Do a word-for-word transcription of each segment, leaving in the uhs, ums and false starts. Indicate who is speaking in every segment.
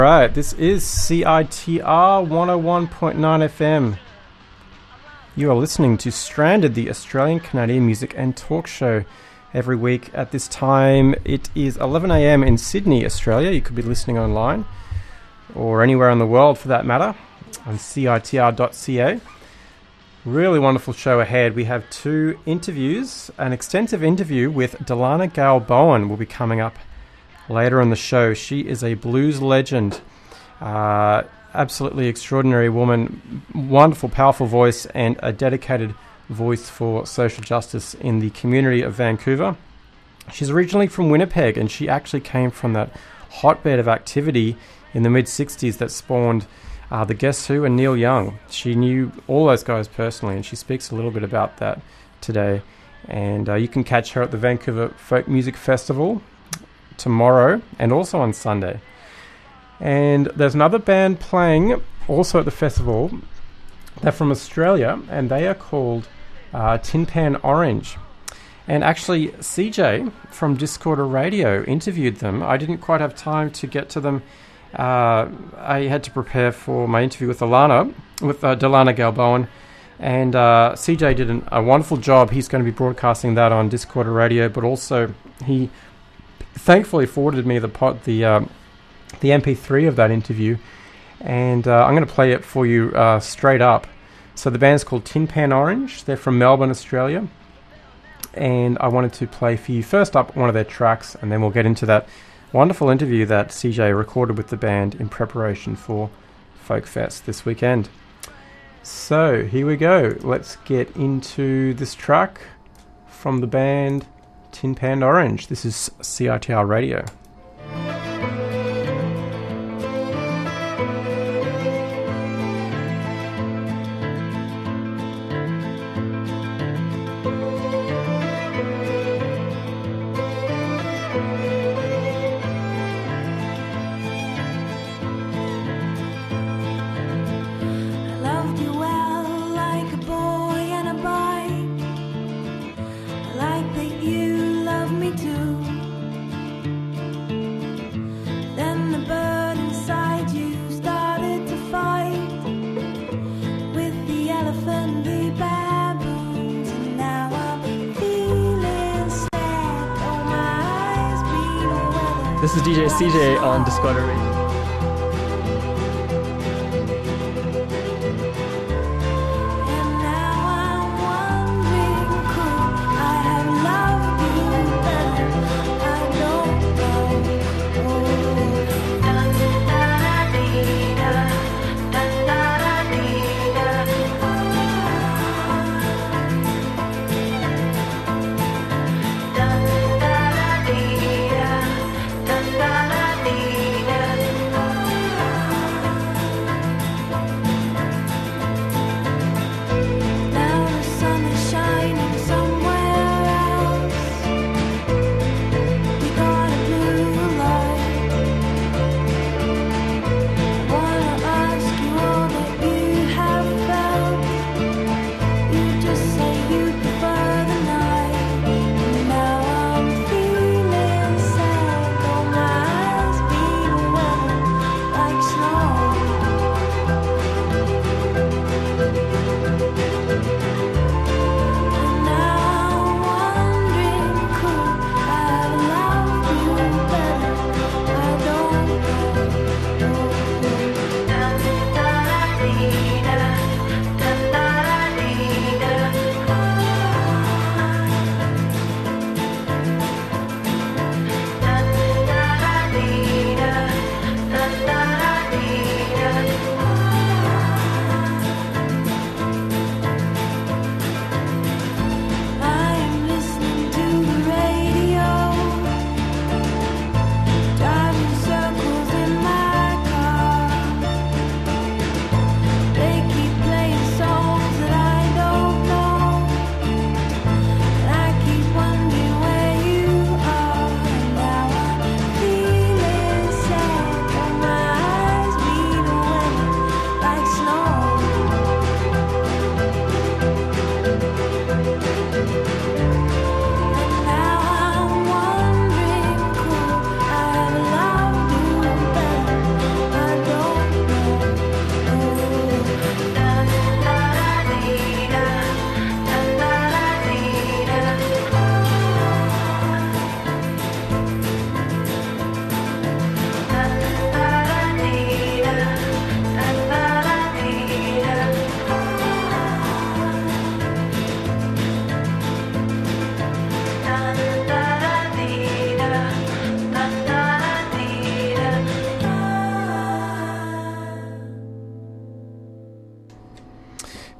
Speaker 1: Right, this is C I T R one oh one point nine F M. You are listening to Stranded, the Australian Canadian music and talk show. Every week at this time, it is eleven a m in Sydney, Australia. You could be listening online, or anywhere in the world for that matter, on C I T R dot C A. Really wonderful show ahead. We have two interviews. An extensive interview with Delana Gale Bowen will be coming up later in the show. She is a blues legend, uh, absolutely extraordinary woman, wonderful, powerful voice, and a dedicated voice for social justice in the community of Vancouver. She's originally from Winnipeg, and she actually came from that hotbed of activity in the mid-sixties that spawned uh, the Guess Who and Neil Young. She knew all those guys personally, and she speaks a little bit about that today. And uh, you can catch her at the Vancouver Folk Music Festival tomorrow and also on Sunday. And there's another band playing also at the festival. They're from Australia, and they are called uh, Tin Pan Orange. And actually, C J from Discorder Radio interviewed them. I didn't quite have time to get to them. Uh, I had to prepare for my interview with Alana, with uh, Delana Gale Bowen, and uh, C J did an, a wonderful job. He's going to be broadcasting that on Discorder Radio, but also he thankfully forwarded me the pot, the uh, the M P three of that interview, and uh, I'm going to play it for you uh, straight up. So the band's called Tin Pan Orange. They're from Melbourne, Australia, and I wanted to play for you first up one of their tracks, and then we'll get into that wonderful interview that C J recorded with the band in preparation for Folk Fest this weekend. So here we go. Let's get into this track from the band Tin Pan Orange. This is C I T R Radio.
Speaker 2: This is D J C J on Discorder Radio.
Speaker 3: Da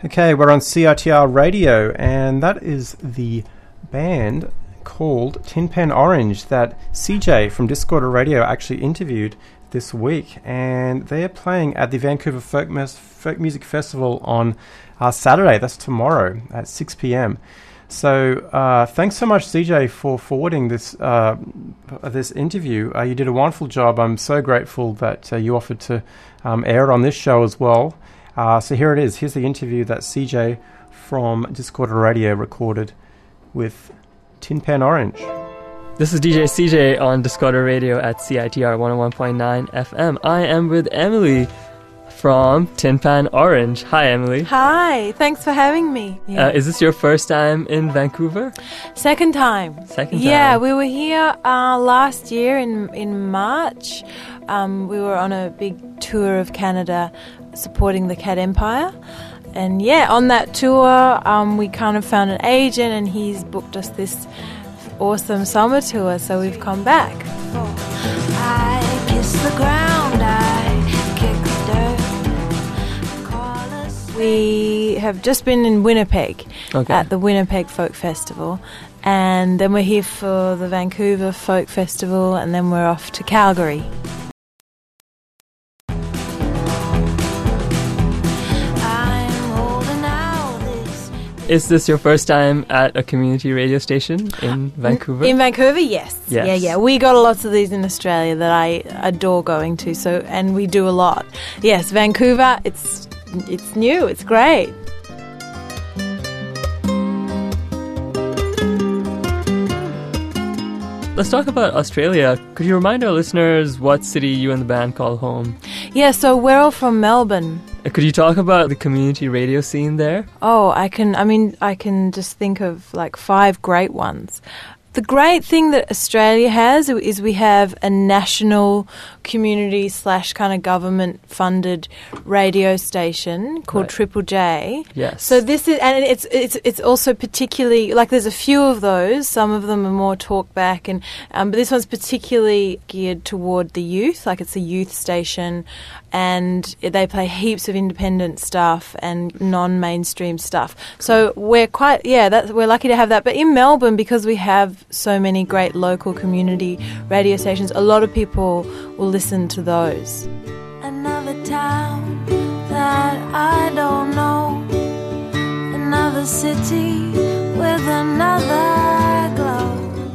Speaker 1: Okay, we're on C I T R Radio, and that is the band called Tin Pan Orange that C J from Discorder Radio actually interviewed this week, and they are playing at the Vancouver Folk, Mes- Folk Music Festival on uh, Saturday. That's tomorrow at six p.m. So uh, thanks so much, C J, for forwarding this uh, this interview. Uh, you did a wonderful job. I'm so grateful that uh, you offered to um, air it on this show as well. Uh, so here it is. Here's the interview that C J from Discorder Radio recorded with Tin Pan Orange.
Speaker 2: This is D J C J on Discorder Radio at C I T R one oh one point nine F M. I am with Emily from Tin Pan Orange. Hi, Emily.
Speaker 3: Hi, thanks for having me. Yeah.
Speaker 2: Uh, is this your first time in Vancouver?
Speaker 3: Second time.
Speaker 2: Second time.
Speaker 3: Yeah, we were here uh, last year in in March. Um, we were on a big tour of Canada supporting the Cat Empire. And yeah, on that tour, um, we kind of found an agent and he's booked us this awesome summer tour, so we've come back. I kiss the ground, I kick the dirt. We have just been in Winnipeg okay. at the Winnipeg Folk Festival, and then we're here for the Vancouver Folk Festival, and then we're off to Calgary.
Speaker 2: Is this your first time at a community radio station in Vancouver?
Speaker 3: In Vancouver, yes.
Speaker 2: yes.
Speaker 3: Yeah, yeah. We got lots of these in Australia that I adore going to, so and we do a lot. Yes, Vancouver, it's it's new, it's great.
Speaker 2: Let's talk about Australia. Could you remind our listeners what city you and the band call home?
Speaker 3: Yeah, so we're all from Melbourne.
Speaker 2: Could you talk about the community radio scene there?
Speaker 3: Oh, I can, I mean, I can just think of like five great ones. The great thing that Australia has is we have a national community slash kind of government funded radio station called
Speaker 2: right.
Speaker 3: Triple J.
Speaker 2: Yes.
Speaker 3: So this is, and it's it's it's also particularly, like there's a few of those. Some of them are more talk back, and um, but this one's particularly geared toward the youth. Like it's a youth station, and they play heaps of independent stuff and non-mainstream stuff. So we're quite yeah, that we're lucky to have that. But in Melbourne, because we have so many great local community radio stations, a lot of people will listen to those. Another town that I don't know, another city with another glow.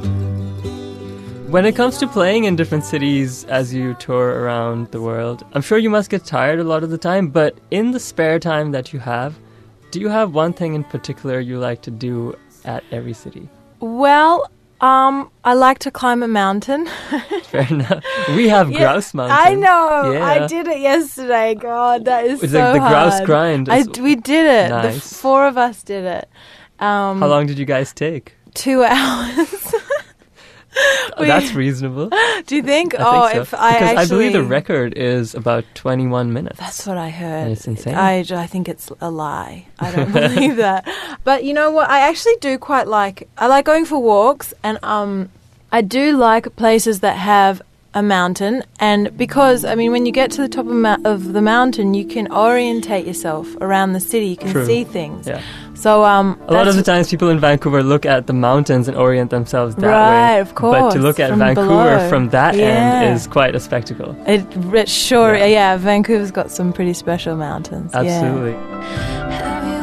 Speaker 2: When it comes to playing in different cities as you tour around the world, I'm sure you must get tired a lot of the time, but in the spare time that you have, do you have one thing in particular you like to do at every city? Well,
Speaker 3: Um, I like to climb a mountain.
Speaker 2: Fair enough. We have
Speaker 3: yeah,
Speaker 2: Grouse Mountain.
Speaker 3: I know.
Speaker 2: Yeah.
Speaker 3: I did it yesterday. God, that is
Speaker 2: it's
Speaker 3: so
Speaker 2: like the
Speaker 3: hard.
Speaker 2: Grouse Grind.
Speaker 3: I, we did it.
Speaker 2: Nice.
Speaker 3: The f- four of us did it. Um,
Speaker 2: How long did you guys take?
Speaker 3: Two hours.
Speaker 2: Oh, that's reasonable.
Speaker 3: Do you think?
Speaker 2: I
Speaker 3: oh,
Speaker 2: think so.
Speaker 3: if I
Speaker 2: because
Speaker 3: actually,
Speaker 2: I believe the record is about twenty-one minutes.
Speaker 3: That's what I heard.
Speaker 2: And it's insane.
Speaker 3: I, I think it's a lie. I don't believe that. But you know what? I actually do quite like. I like going for walks, and um, I do like places that have a mountain, and because I mean, when you get to the top of, ma- of the mountain, you can orientate yourself around the city. You can
Speaker 2: True.
Speaker 3: see things.
Speaker 2: Yeah.
Speaker 3: So um,
Speaker 2: a lot of the times, people in Vancouver look at the mountains and orient themselves that
Speaker 3: right,
Speaker 2: way.
Speaker 3: Of course.
Speaker 2: But to look at
Speaker 3: from
Speaker 2: Vancouver
Speaker 3: below.
Speaker 2: from that
Speaker 3: yeah.
Speaker 2: end is quite a spectacle.
Speaker 3: It, it sure,
Speaker 2: yeah.
Speaker 3: yeah. Vancouver's got some pretty special mountains.
Speaker 2: Absolutely.
Speaker 3: Yeah.
Speaker 4: Have you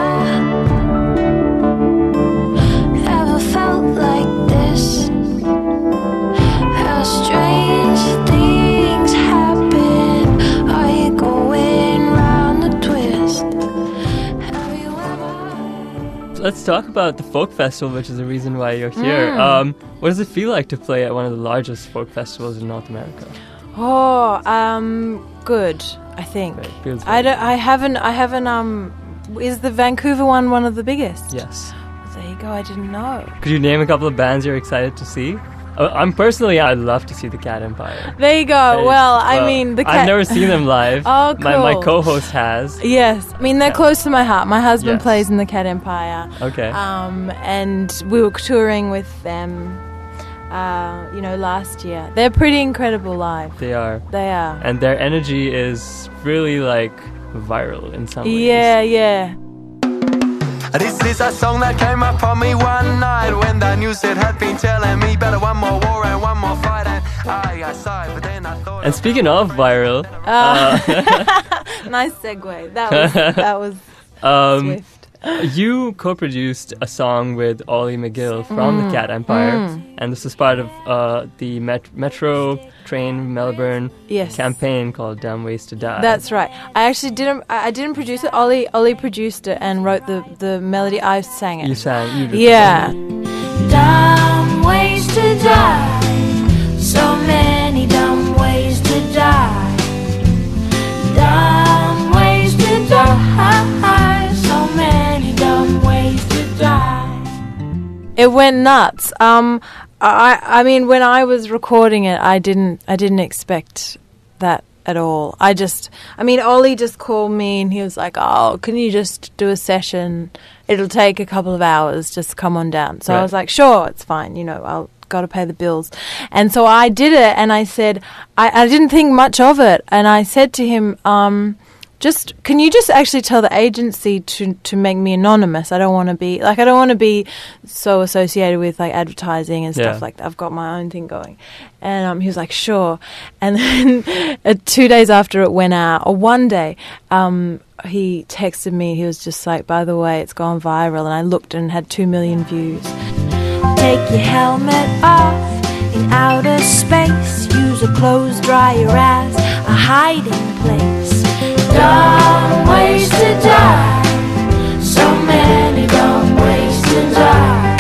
Speaker 4: ever, ever felt like this? How strange things happen. Are you going round the twist? Have you ever?
Speaker 2: Let's talk about the Folk Festival, which is the reason why you're here.
Speaker 3: Mm.
Speaker 2: Um, what does it feel like to play at one of the largest folk festivals in North America?
Speaker 3: Oh, um, good. I think.
Speaker 2: It feels
Speaker 3: I
Speaker 2: good.
Speaker 3: don't. I haven't. I haven't. Um, is the Vancouver one one of the biggest?
Speaker 2: Yes.
Speaker 3: There you go. I didn't know.
Speaker 2: Could you name a couple of bands you're excited to see? Uh, I'm personally, I'd love to see the Cat Empire.
Speaker 3: There you go.
Speaker 2: It's-
Speaker 3: well, I mean, the cat.
Speaker 2: I've never seen them live.
Speaker 3: Oh,
Speaker 2: My my
Speaker 3: cool.
Speaker 2: co-host has.
Speaker 3: Yes, I mean they're
Speaker 2: Yeah.
Speaker 3: close to my heart. My husband
Speaker 2: Yes.
Speaker 3: plays in the Cat Empire.
Speaker 2: Okay.
Speaker 3: Um, and we were touring with them. Uh, you know, last year. They're pretty incredible live.
Speaker 2: They are.
Speaker 3: They are.
Speaker 2: And their energy is really like viral in some ways.
Speaker 3: Yeah, yeah.
Speaker 5: This is a song that came up on me one night when the news it had been telling me better one more war and one more fight, and I, I sighed, but then I thought.
Speaker 2: And speaking of viral,
Speaker 3: Uh, nice segue. That was that was
Speaker 2: um,
Speaker 3: swift.
Speaker 2: you co-produced a song with Ollie McGill from
Speaker 3: Mm.
Speaker 2: the Cat Empire, and this is part of uh, the Met- Metro Train Melbourne
Speaker 3: Yes.
Speaker 2: campaign called Dumb Ways to Die.
Speaker 3: That's right. I actually didn't. I I didn't produce it. Ollie Ollie produced it and wrote the, the melody. I sang it.
Speaker 2: You sang. You did
Speaker 3: Yeah.
Speaker 4: Dumb ways to die. So many dumb ways to die. Dumb ways to die. So many dumb ways to die.
Speaker 3: It went nuts. Um, I I mean, when I was recording it, I didn't I didn't expect that at all. I just, I mean, Ollie just called me and he was like, "Oh, can you just do a session? It'll take a couple of hours. Just come on down." So I
Speaker 2: Right.
Speaker 3: was like, "Sure, it's fine. You know, I'll got to pay the bills." And so I did it, and I said, I, I didn't think much of it, and I said to him, um. Just can you just actually tell the agency to to make me anonymous? I don't want to be like I don't want to be so associated with like advertising and stuff
Speaker 2: Yeah.
Speaker 3: like that. I've got my own thing going. And um, he was like, sure. And then uh, two days after it went out, or one day, um, he texted me. He was just like, by the way, it's gone viral. And I looked and it had two million views.
Speaker 4: Take your helmet off in outer space. Use a clothes dryer as a hiding place. Dumb ways to die. So many dumb ways to die.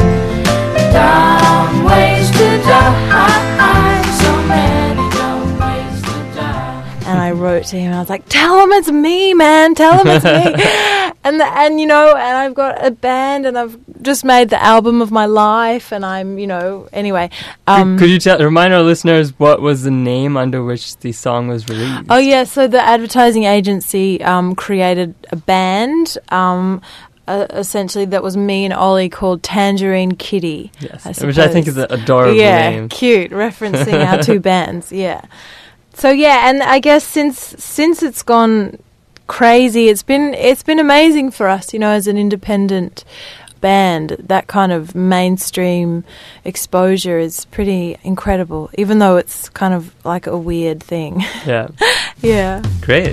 Speaker 4: Dumb ways to die. So many dumb ways to die.
Speaker 3: And I wrote to him. I was like, "Tell him it's me, man. Tell him it's me." and the, and you know, and I've got a band, and I've just made the album of my life, and I'm, you know, anyway. Um,
Speaker 2: Could, could you tell, remind our listeners what was the name under which the song was released?
Speaker 3: Oh yeah, so the advertising agency um, created a band. Um, uh, essentially, that was me and Ollie called Tangerine Kitty.
Speaker 2: Yes,
Speaker 3: I
Speaker 2: which I think is
Speaker 3: suppose.
Speaker 2: an adorable
Speaker 3: yeah,
Speaker 2: name.
Speaker 3: cute, referencing our two bands. Yeah. So yeah, and I guess since since it's gone crazy, it's been it's been amazing for us, you know, as an independent band. That kind of mainstream exposure is pretty incredible, even though it's kind of like a weird thing.
Speaker 2: Yeah,
Speaker 3: Yeah.
Speaker 2: great.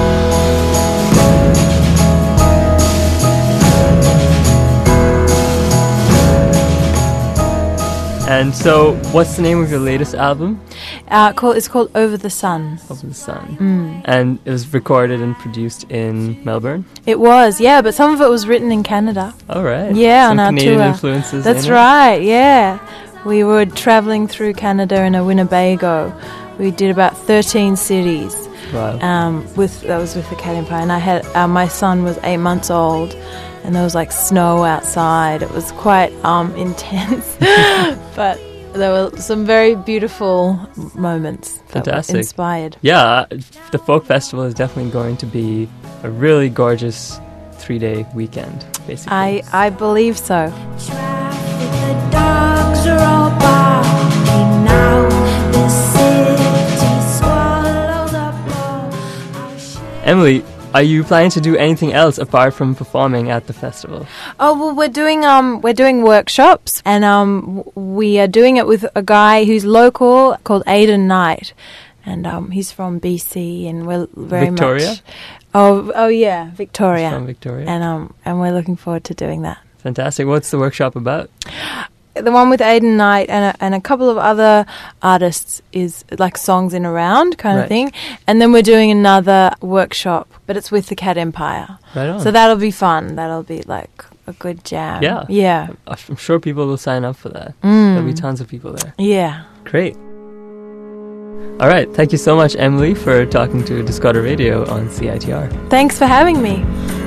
Speaker 2: And so, what's the name of your latest album?
Speaker 3: Uh, called, it's called Over the Sun.
Speaker 2: Over the Sun.
Speaker 3: Mm.
Speaker 2: And it was recorded and produced in Melbourne?
Speaker 3: It was, yeah, but some of it was written in Canada.
Speaker 2: All right.
Speaker 3: Yeah,
Speaker 2: Some
Speaker 3: on our
Speaker 2: Canadian
Speaker 3: tour.
Speaker 2: influences
Speaker 3: That's
Speaker 2: in it?
Speaker 3: right, yeah. We were travelling through Canada in a Winnebago. We did about thirteen cities.
Speaker 2: Wow.
Speaker 3: Um, with that was with the Cat Empire, and I had uh, my son was eight months old, and there was like snow outside. It was quite um, intense, but there were some very beautiful moments that
Speaker 2: Fantastic.
Speaker 3: were inspired.
Speaker 2: Yeah, the folk festival is definitely going to be a really gorgeous three-day weekend, basically.
Speaker 3: I I believe so.
Speaker 4: Traffic, the dogs are all barking now. The city swallows up all our shit.
Speaker 2: Emily, are you planning to do anything else apart from performing at the festival?
Speaker 3: Oh well, we're doing um we're doing workshops, and um w- we are doing it with a guy who's local called Aidan Knight, and um he's from B C, and we're very
Speaker 2: Victoria?
Speaker 3: much oh oh yeah Victoria,
Speaker 2: From Victoria.
Speaker 3: and um and we're looking forward to doing that.
Speaker 2: Fantastic. What's the workshop about?
Speaker 3: The one with Aidan Knight and a, and a couple of other artists is like songs in a round kind
Speaker 2: Right.
Speaker 3: of thing, and then we're doing another workshop, but it's with the Cat Empire.
Speaker 2: Right on.
Speaker 3: So that'll be fun. That'll be like a good jam.
Speaker 2: Yeah.
Speaker 3: Yeah.
Speaker 2: I'm sure people will sign up for that.
Speaker 3: Mm.
Speaker 2: There'll be tons of people there.
Speaker 3: Yeah.
Speaker 2: Great. All right. Thank you so much, Emily, for talking to Discover Radio on C I T R.
Speaker 3: Thanks for having me.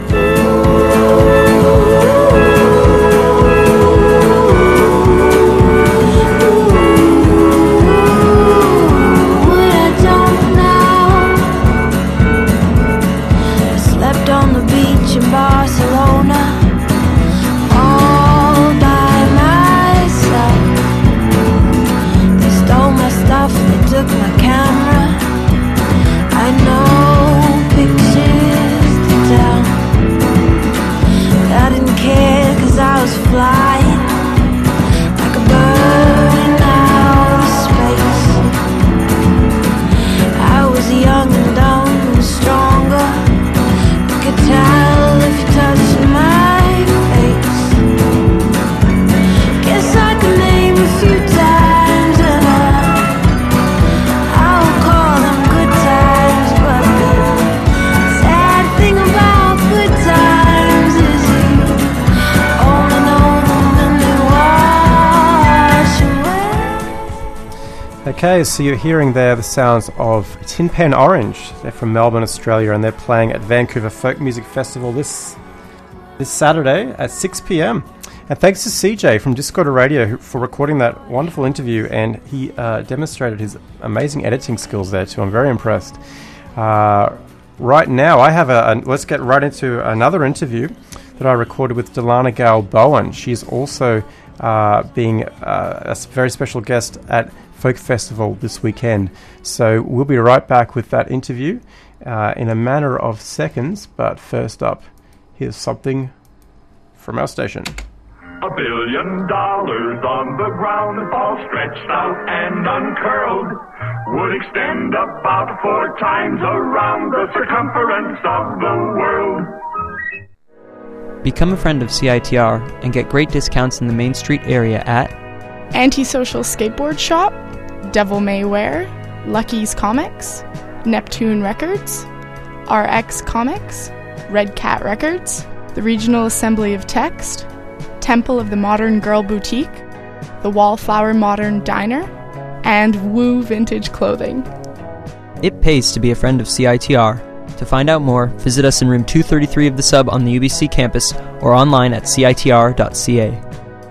Speaker 4: What I don't know. I slept on the beach in Barcelona all by myself. They stole my stuff, they took my camera. I know pictures to tell. I didn't
Speaker 1: Okay, so you're hearing there the sounds of Tin Pen Orange. They're from Melbourne, Australia, and they're playing at Vancouver Folk Music Festival this this Saturday at six p.m. And thanks to C J from Discorder Radio for recording that wonderful interview, and he uh, demonstrated his amazing editing skills there too. I'm very impressed. Uh, right now, I have a, a... Let's get right into another interview that I recorded with Delana Gale Bowen. She's also uh, being uh, a very special guest at Folk Festival this weekend. So we'll be right back with that interview uh, in a matter of seconds. But first up, here's something from our station.
Speaker 6: A billion dollars on the ground, all stretched out and uncurled, would extend about four times around the circumference of the world.
Speaker 7: Become a friend of C I T R and get great discounts in the Main Street area at
Speaker 8: Antisocial Skateboard Shop, Devil May Wear, Lucky's Comics, Neptune Records, R X Comics, Red Cat Records, the Regional Assembly of Text, Temple of the Modern Girl Boutique, the Wallflower Modern Diner, and Woo Vintage Clothing.
Speaker 7: It pays to be a friend of C I T R. To find out more, visit us in room two thirty-three of the Sub on the U B C campus or online at C I T R dot C A.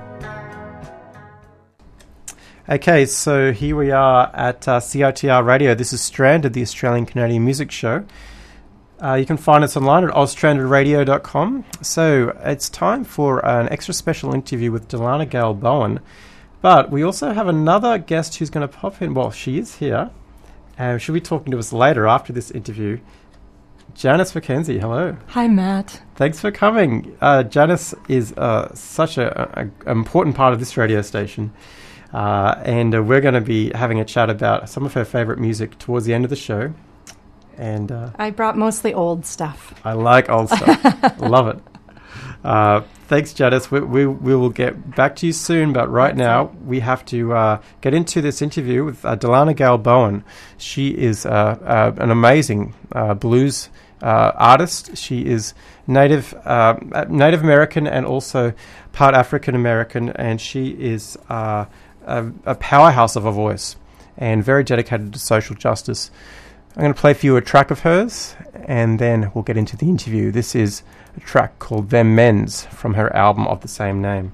Speaker 1: Okay, so here we are at uh, C I T R Radio. This is Stranded, the Australian Canadian music show. Uh, you can find us online at oz stranded radio dot com. So it's time for an extra special interview with Delana Gale Bowen. But we also have another guest who's going to pop in. Well, she is here. Uh, she'll be talking to us later after this interview. Janice McKenzie, hello.
Speaker 9: Hi, Matt.
Speaker 1: Thanks for coming. Uh, Janice is uh, such a, a, a important part of this radio station. Uh, and uh, we're going to be having a chat about some of her favourite music towards the end of the show. And uh,
Speaker 9: I brought mostly old stuff.
Speaker 1: I like old stuff. Love it. Uh, thanks, Janice. We, we, we will get back to you soon, but right That's now it. we have to uh, get into this interview with uh, Delana Gale Bowen. She is uh, uh, an amazing uh, blues uh, artist. She is Native uh, Native American and also part African American, and she is uh, a, a powerhouse of a voice and very dedicated to social justice. I'm going to play for you a track of hers, and then we'll get into the interview. This is a track called Them Men's from her album of the same name.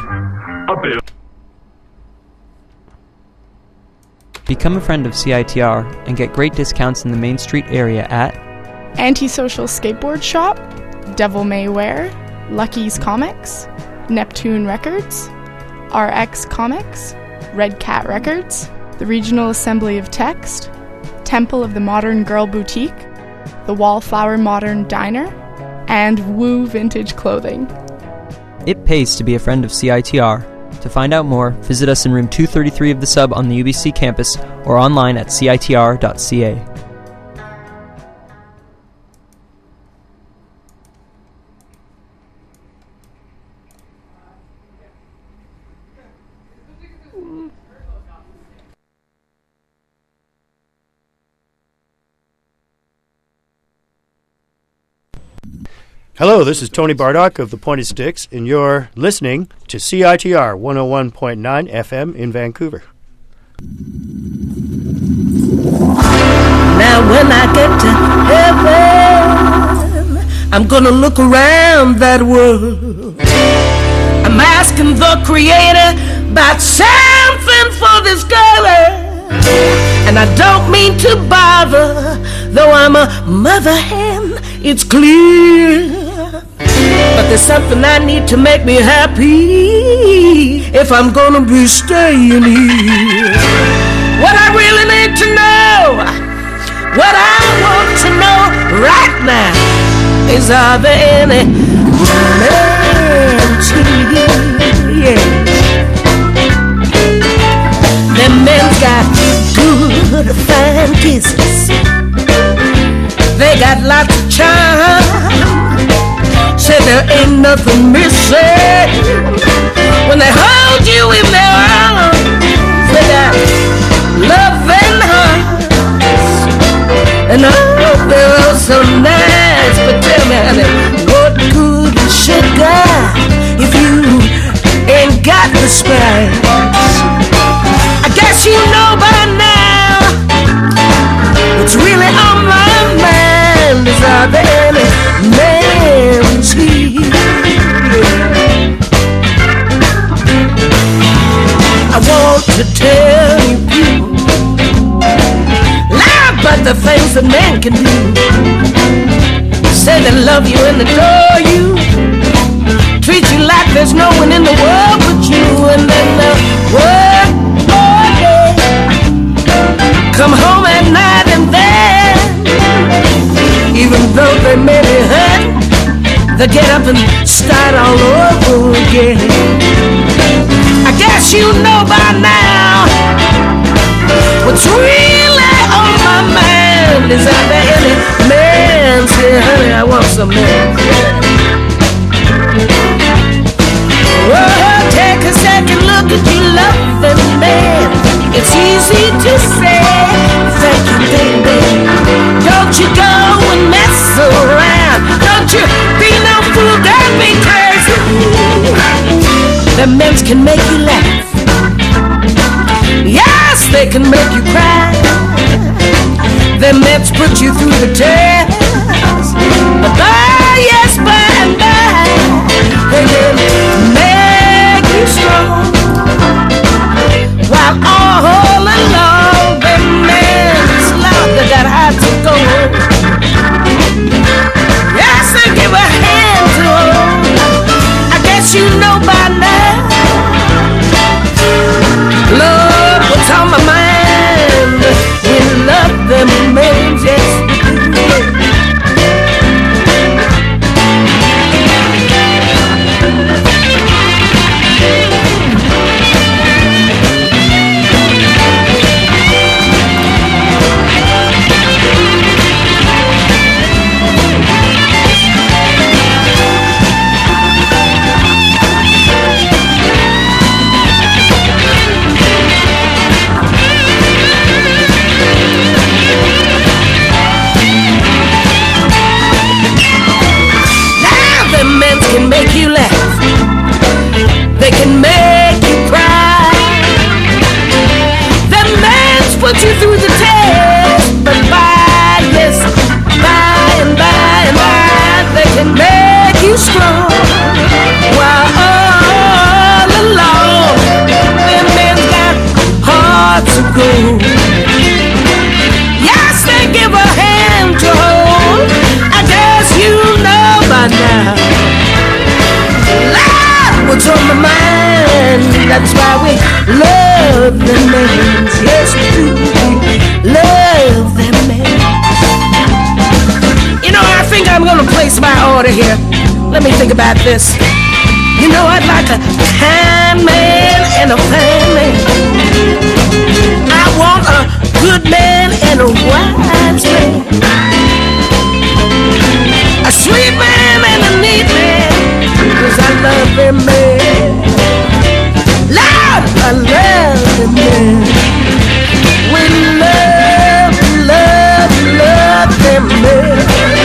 Speaker 7: Become a friend of C I T R and get great discounts in the Main Street area at
Speaker 8: Antisocial Skateboard Shop, Devil May Wear, Lucky's Comics, Neptune Records, R X Comics, Red Cat Records, the Regional Assembly of Text, Temple of the Modern Girl Boutique, the Wallflower Modern Diner, and Woo Vintage Clothing.
Speaker 7: It pays to be a friend of C I T R. To find out more, visit us in room two thirty-three of the Sub on the U B C campus or online at C I T R dot C A.
Speaker 10: Hello, this is Tony Bardock of the Pointed Sticks, and you're listening to C I T R one oh one point nine F M in Vancouver.
Speaker 11: Now when I get to heaven, I'm gonna look around that world. I'm asking the Creator about something for this girl, and I don't mean to bother, though I'm a mother hen, it's clear. But there's something I need to make me happy if I'm gonna be staying here. What I really need to know, what I want to know right now is, are there any romantic, yeah. Them men's got good, fine kisses. They got lots of charm. Say there ain't nothing missing. When they hold you in their arms, they got love and hearts. And oh, they're all so nice. But tell me, honey, what good is sugar if you ain't got the spice? I guess you know by now What's really on my mind is are there any man's here? I want to tell you people, lie about the things that men can do. Say they love you and adore you, treat you like there's no one in the world but you, and then the work all day, come home at night, and then even though they may be hurt, they get up and start all over again. I guess you know by now what's really on my mind is out there any man say, honey, I want some man. Oh, take a second look at your loving man. It's easy to say thank you, baby. Don't you go and mess around. Don't you be no fool, don't be crazy. The men can make you laugh. Yes, they can make you cry. The men put you through the test. But by, yes, by and by, they can make you strong. While all along, the men's love, they got hard to go. Yes, they give a hand to hold. I guess you know by now, Lord, what's on my mind? We love them men, yes. Can make you laugh, they can make you cry. The man's put you through the test, but by, yes, by and by and by, they can make you strong. While all along, the men's got hearts of gold. Yes, they give a hand to hold. I guess you know by now what's on my mind. That's why we love the men. Yes, we do. We love the men. You know, I think I'm gonna place my order here. Let me think about this. You know, I'd like a kind man and a fine man. I want a good man and a wise man, a sweet man and a neat man. 'Cause I love them men. Lord, I love them men. We love, love, love them men.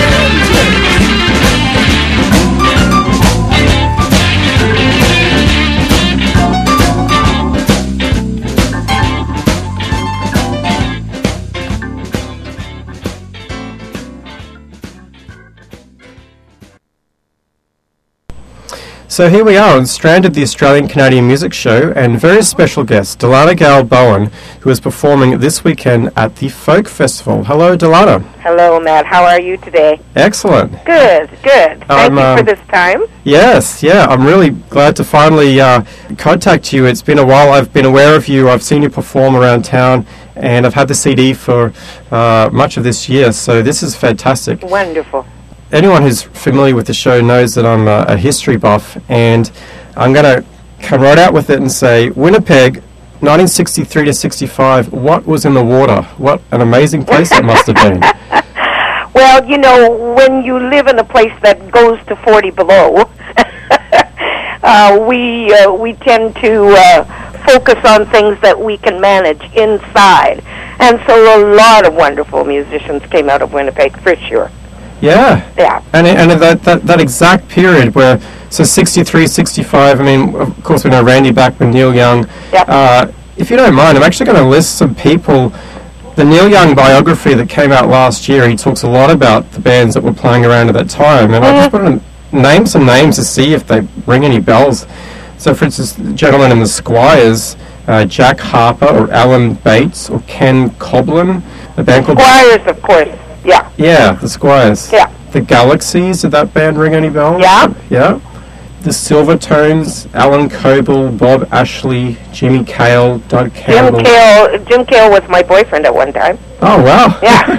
Speaker 1: So here we are on Stranded, the Australian Canadian Music Show, and very special guest, Delana Gale Bowen, who is performing this weekend at the Folk Festival. Hello, Delana.
Speaker 12: Hello, Matt. How are you today?
Speaker 1: Excellent.
Speaker 12: Good, good. Thank
Speaker 1: Um,
Speaker 12: you
Speaker 1: uh,
Speaker 12: for this time.
Speaker 1: Yes, yeah, I'm really glad to finally uh, contact you. It's been a while. I've been aware of you. I've seen you perform around town, and I've had the C D for uh, much of this year, so this is fantastic.
Speaker 12: Wonderful.
Speaker 1: Anyone who's familiar with the show knows that I'm a, a history buff, and I'm going to come right out with it and say, Winnipeg, nineteen sixty-three to sixty-five, what was in the water? What an amazing place it must have been.
Speaker 12: Well, you know, when you live in a place that goes to forty below, uh, we uh, we tend to uh, focus on things that we can manage inside. And so a lot of wonderful musicians came out of Winnipeg, for sure.
Speaker 1: Yeah.
Speaker 12: Yeah.
Speaker 1: And and that, that, that exact period where, so sixty-three, sixty-five, I mean, of course we know Randy Bachman, Neil Young.
Speaker 12: Yep.
Speaker 1: Uh, if you don't mind, I'm actually going to list some people the Neil Young biography that came out last year, he talks a lot about the bands that were playing around at that time, and I just wanted to name some names to see if they ring any bells. So, for instance, the gentleman in the Squires, uh, Jack Harper or Alan Bates or Ken Coblin, a band called...
Speaker 12: Squires, of course, yeah.
Speaker 1: Yeah, the Squires.
Speaker 12: Yeah.
Speaker 1: The Galaxies, did that band ring any bells?
Speaker 12: Yeah.
Speaker 1: Yeah. The Silvertones, Alan Coble, Bob Ashley, Jimmy Cale, Doug Campbell.
Speaker 12: Jim Cale, Jim Cale was my boyfriend at one time.
Speaker 1: Oh, wow.
Speaker 12: Yeah.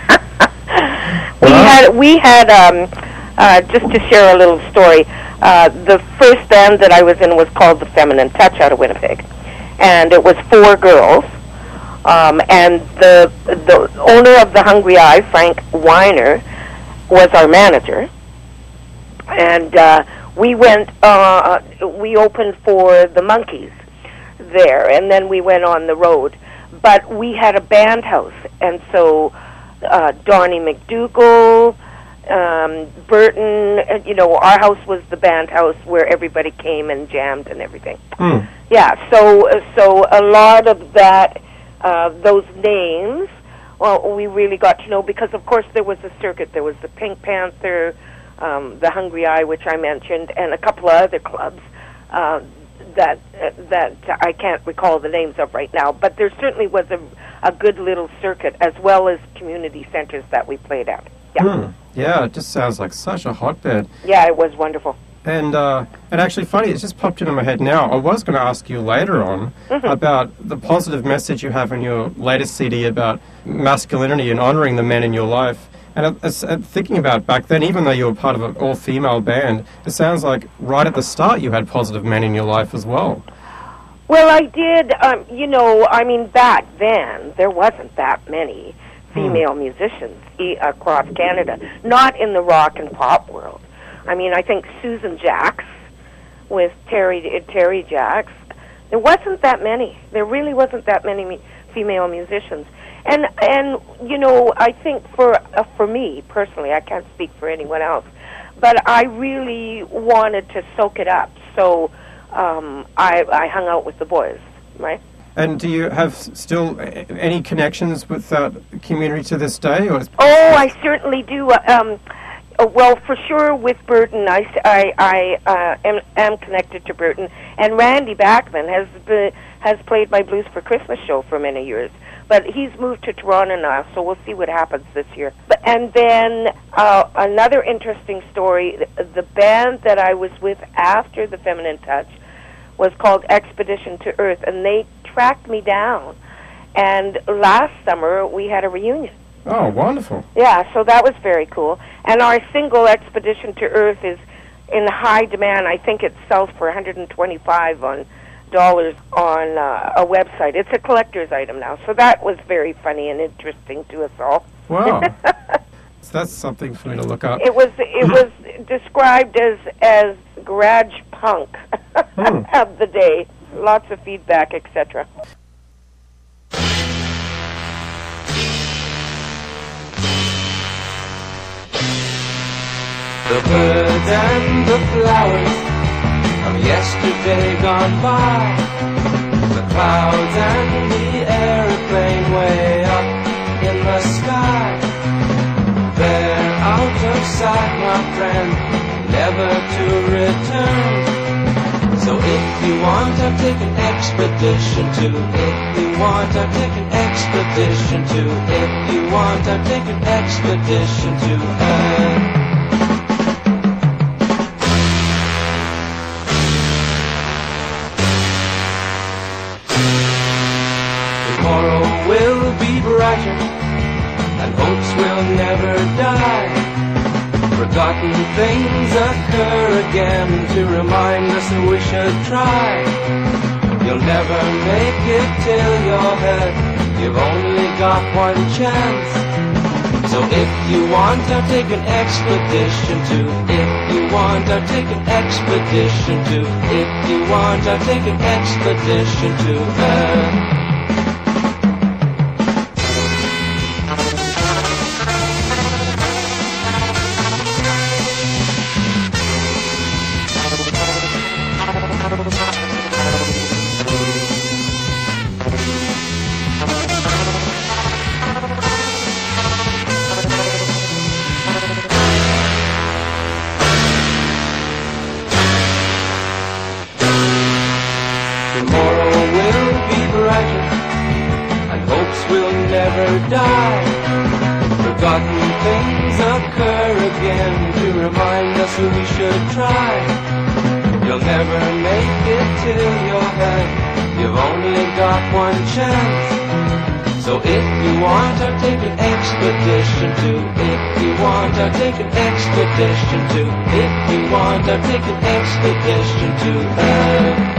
Speaker 12: we
Speaker 1: Wow.
Speaker 12: had, we had um, uh, just to share a little story, uh, the first band that I was in was called The Feminine Touch out of Winnipeg. And it was four girls. Um, and the the owner of the Hungry Eye, Frank Weiner, was our manager. And uh, we went, uh, we opened for the Monkees there, and then we went on the road. But we had a band house, and so uh, Donnie McDougall, um, Burton, uh, you know, our house was the band house where everybody came and jammed and everything.
Speaker 1: Mm.
Speaker 12: Yeah, so uh, so a lot of that, uh, those names, well, we really got to know because, of course, there was a circuit. There was the Pink Panther, um, the Hungry Eye, which I mentioned, and a couple of other clubs uh, that uh, that I can't recall the names of right now. But there certainly was a, a good little circuit, as well as community centers that we played at. Yeah,
Speaker 1: Mm. Yeah, it just sounds like such a hotbed.
Speaker 12: yeah, it was wonderful.
Speaker 1: And uh, and actually, funny, it's just popped into my head now. I was going to ask you later on
Speaker 12: Mhm.
Speaker 1: about the positive message you have in your latest C D about masculinity and honouring the men in your life. And I, I, I- thinking about back then, even though you were part of an all-female band, it sounds like right at the start you had positive men in your life as well.
Speaker 12: Well, I did, um, you know, I mean, back then, there wasn't that many female musicians e- across Canada, not in the rock and pop world. I mean, I think Susan Jacks with Terry uh, Terry Jacks, there wasn't that many. There really wasn't that many me- female musicians. And, and you know, I think for uh, for me, personally, I can't speak for anyone else, but I really wanted to soak it up. So um, I, I hung out with the boys, right?
Speaker 1: And do you have s- still a- any connections with that community to this day? Or is-
Speaker 12: Oh, I certainly do. uh, Um, uh, well, for sure with Burton, I, s- I, I, uh, am, am connected to Burton. And Randy Bachman has be, has played my Blues for Christmas show for many years. But he's moved to Toronto now, so we'll see what happens this year. But, and then uh, another interesting story, the, the band that I was with after The Feminine Touch was called Expedition to Earth, and they tracked me down. And last summer, we had a reunion.
Speaker 1: Oh, wonderful.
Speaker 12: Yeah, so that was very cool. And our single Expedition to Earth is in high demand. I think it sells for one hundred twenty-five on dollars on uh, a website. It's a collector's item now. So that was very funny and interesting to us all.
Speaker 1: Wow. So that's something for me to look up.
Speaker 12: It was it was described as as garage punk
Speaker 1: Hmm.
Speaker 12: of the day. Lots of feedback, et cetera.
Speaker 5: The birds and the flowers of yesterday gone by. The clouds and the airplane way up in the sky. They're out of sight, my friend, never to return. So if you want, I'll take an expedition to. If you want, I'll take an expedition to. If you want, I'll take an expedition to Earth. Tomorrow will be brighter, and hopes will never die. Forgotten things occur again to remind us that we should try. You'll never make it till you're dead, you've only got one chance. So if you want, I'll take an expedition to. If you want, I'll take an expedition to. If you want, I'll take an expedition to Earth. die. Forgotten things occur again to remind us who we should try. You'll never make it till you're ahead. You've only got one chance. So if you want, I'll take an expedition too. If you want, I'll take an expedition too. If you want, I'll take an expedition to Earth.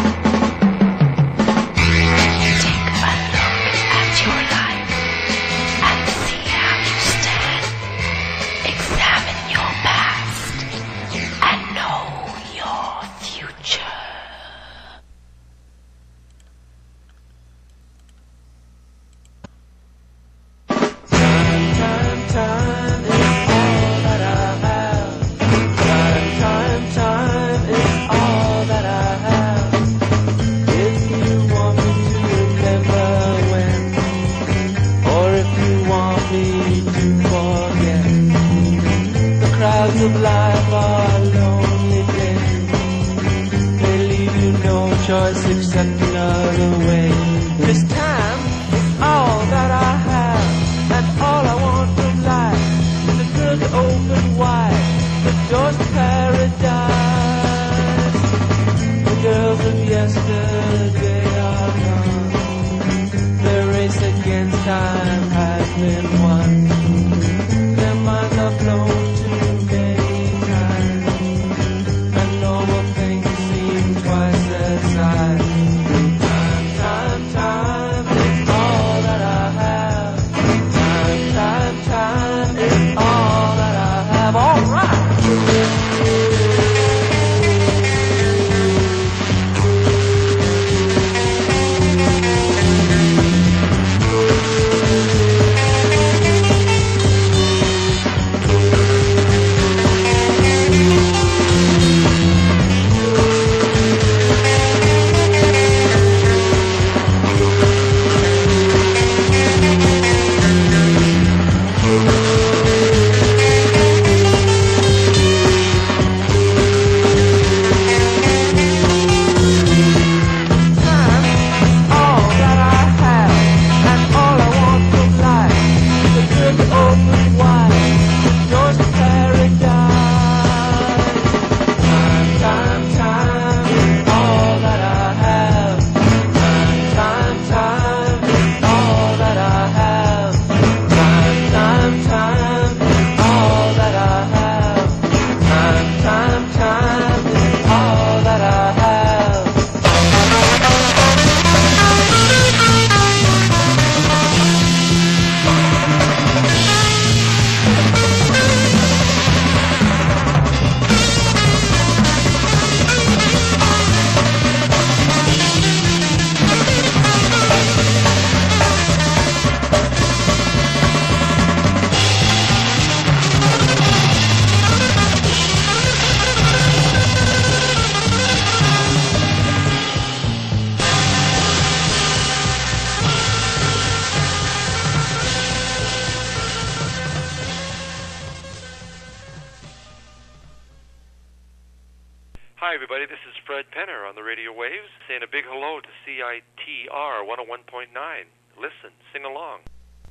Speaker 13: Hi, everybody. This is Fred Penner on the radio waves, saying a big hello to C I T R one oh one point nine. Listen, sing along.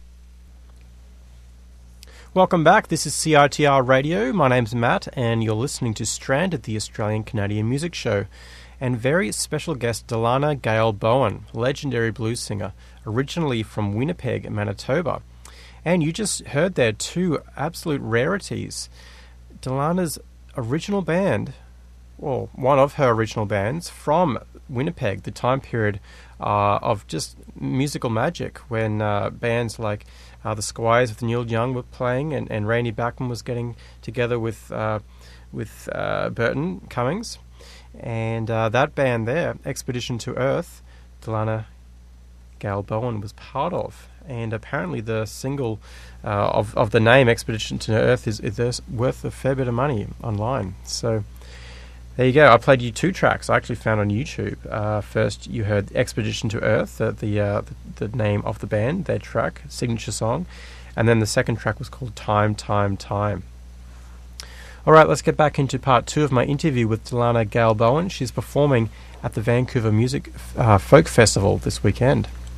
Speaker 1: Welcome back. This is C I T R Radio. My name's Matt, and you're listening to Stranded, the Australian Canadian music show. And very special guest Delana Gale Bowen, legendary blues singer, originally from Winnipeg, Manitoba. And you just heard there two absolute rarities. Delana's original band, well, one of her original bands from Winnipeg, the time period uh, of just musical magic when uh, bands like uh, the Squires with Neil Young were playing, and, and Randy Bachman was getting together with uh, with uh, Burton Cummings. And uh, that band there, Expedition to Earth, Delana Gale Bowen was part of. And apparently the single uh, of, of the name Expedition to Earth is, is worth a fair bit of money online. So there you go. I played you two tracks I actually found on YouTube. Uh, first, you heard Expedition to Earth, uh, the, uh, the the name of the band, their track, signature song. And then the second track was called Time, Time, Time. All right, let's get back into part two of my interview with Delana Gale Bowen. She's performing at the Vancouver Music uh, Folk Festival this weekend.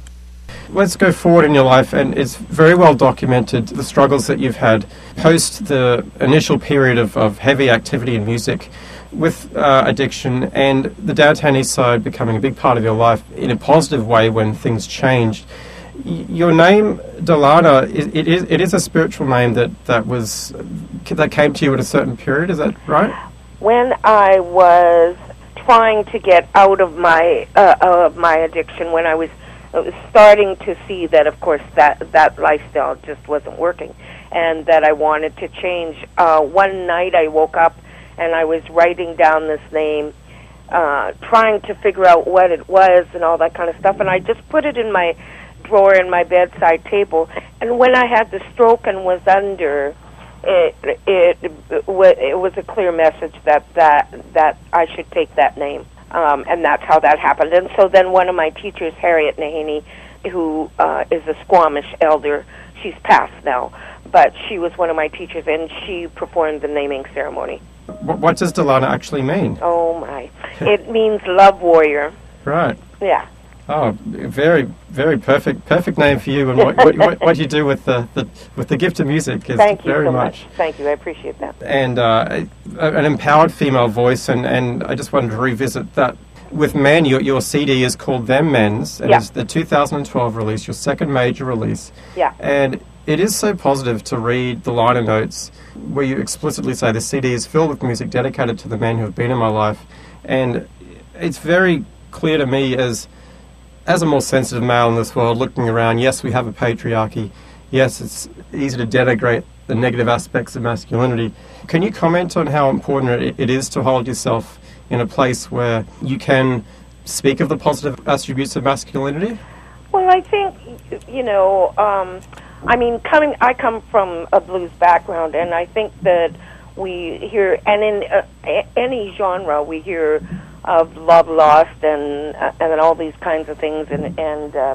Speaker 1: Let's go forward in your life, and it's very well documented the struggles that you've had post the initial period of, of heavy activity in music with uh, addiction, and the Downtown East Side becoming a big part of your life in a positive way when things changed. Y- your name, Delana, it, it is it is a spiritual name that, that was that came to you at a certain period. Is that right?
Speaker 12: When I was trying to get out of my uh, of my addiction, when I was, I was starting to see that, of course, that that lifestyle just wasn't working, and that I wanted to change. Uh, one night I woke up and I was writing down this name, uh, trying to figure out what it was and all that kind of stuff, and I just put it in my drawer in my bedside table. And when I had the stroke and was under, it it, it, was, it was a clear message that, that, that I should take that name. Um, and that's how that happened. And so then one of my teachers, Harriet Nahaney, who uh, is a Squamish elder, she's passed now, but she was one of my teachers, and she performed the naming ceremony.
Speaker 1: What, what does Delana actually mean?
Speaker 12: Oh, my. It means love warrior.
Speaker 1: Right.
Speaker 12: Yeah.
Speaker 1: Oh, very, very perfect, perfect name for you, and what, what, what, what you do with the, the with the gift of music is
Speaker 12: Thank you
Speaker 1: very
Speaker 12: so
Speaker 1: much.
Speaker 12: much. Thank you, I appreciate that.
Speaker 1: And uh, a- an empowered female voice, and, and I just wanted to revisit that. With Men, your, your C D is called Them Men's, and
Speaker 12: Yeah.
Speaker 1: it's the two thousand twelve release, your second major release.
Speaker 12: Yeah.
Speaker 1: And it is so positive to read the liner notes where you explicitly say the C D is filled with music dedicated to the men who have been in my life. And it's very clear to me as as a more sensitive male in this world, looking around, yes, we have a patriarchy. Yes, it's easy to denigrate the negative aspects of masculinity. Can you comment on how important it, it is to hold yourself in a place where you can speak of the positive attributes of masculinity?
Speaker 12: Well, I think, you know, um, I mean, coming, I come from a blues background, and I think that we hear, and in uh, a- any genre, we hear of love lost and uh, and all these kinds of things, and and uh,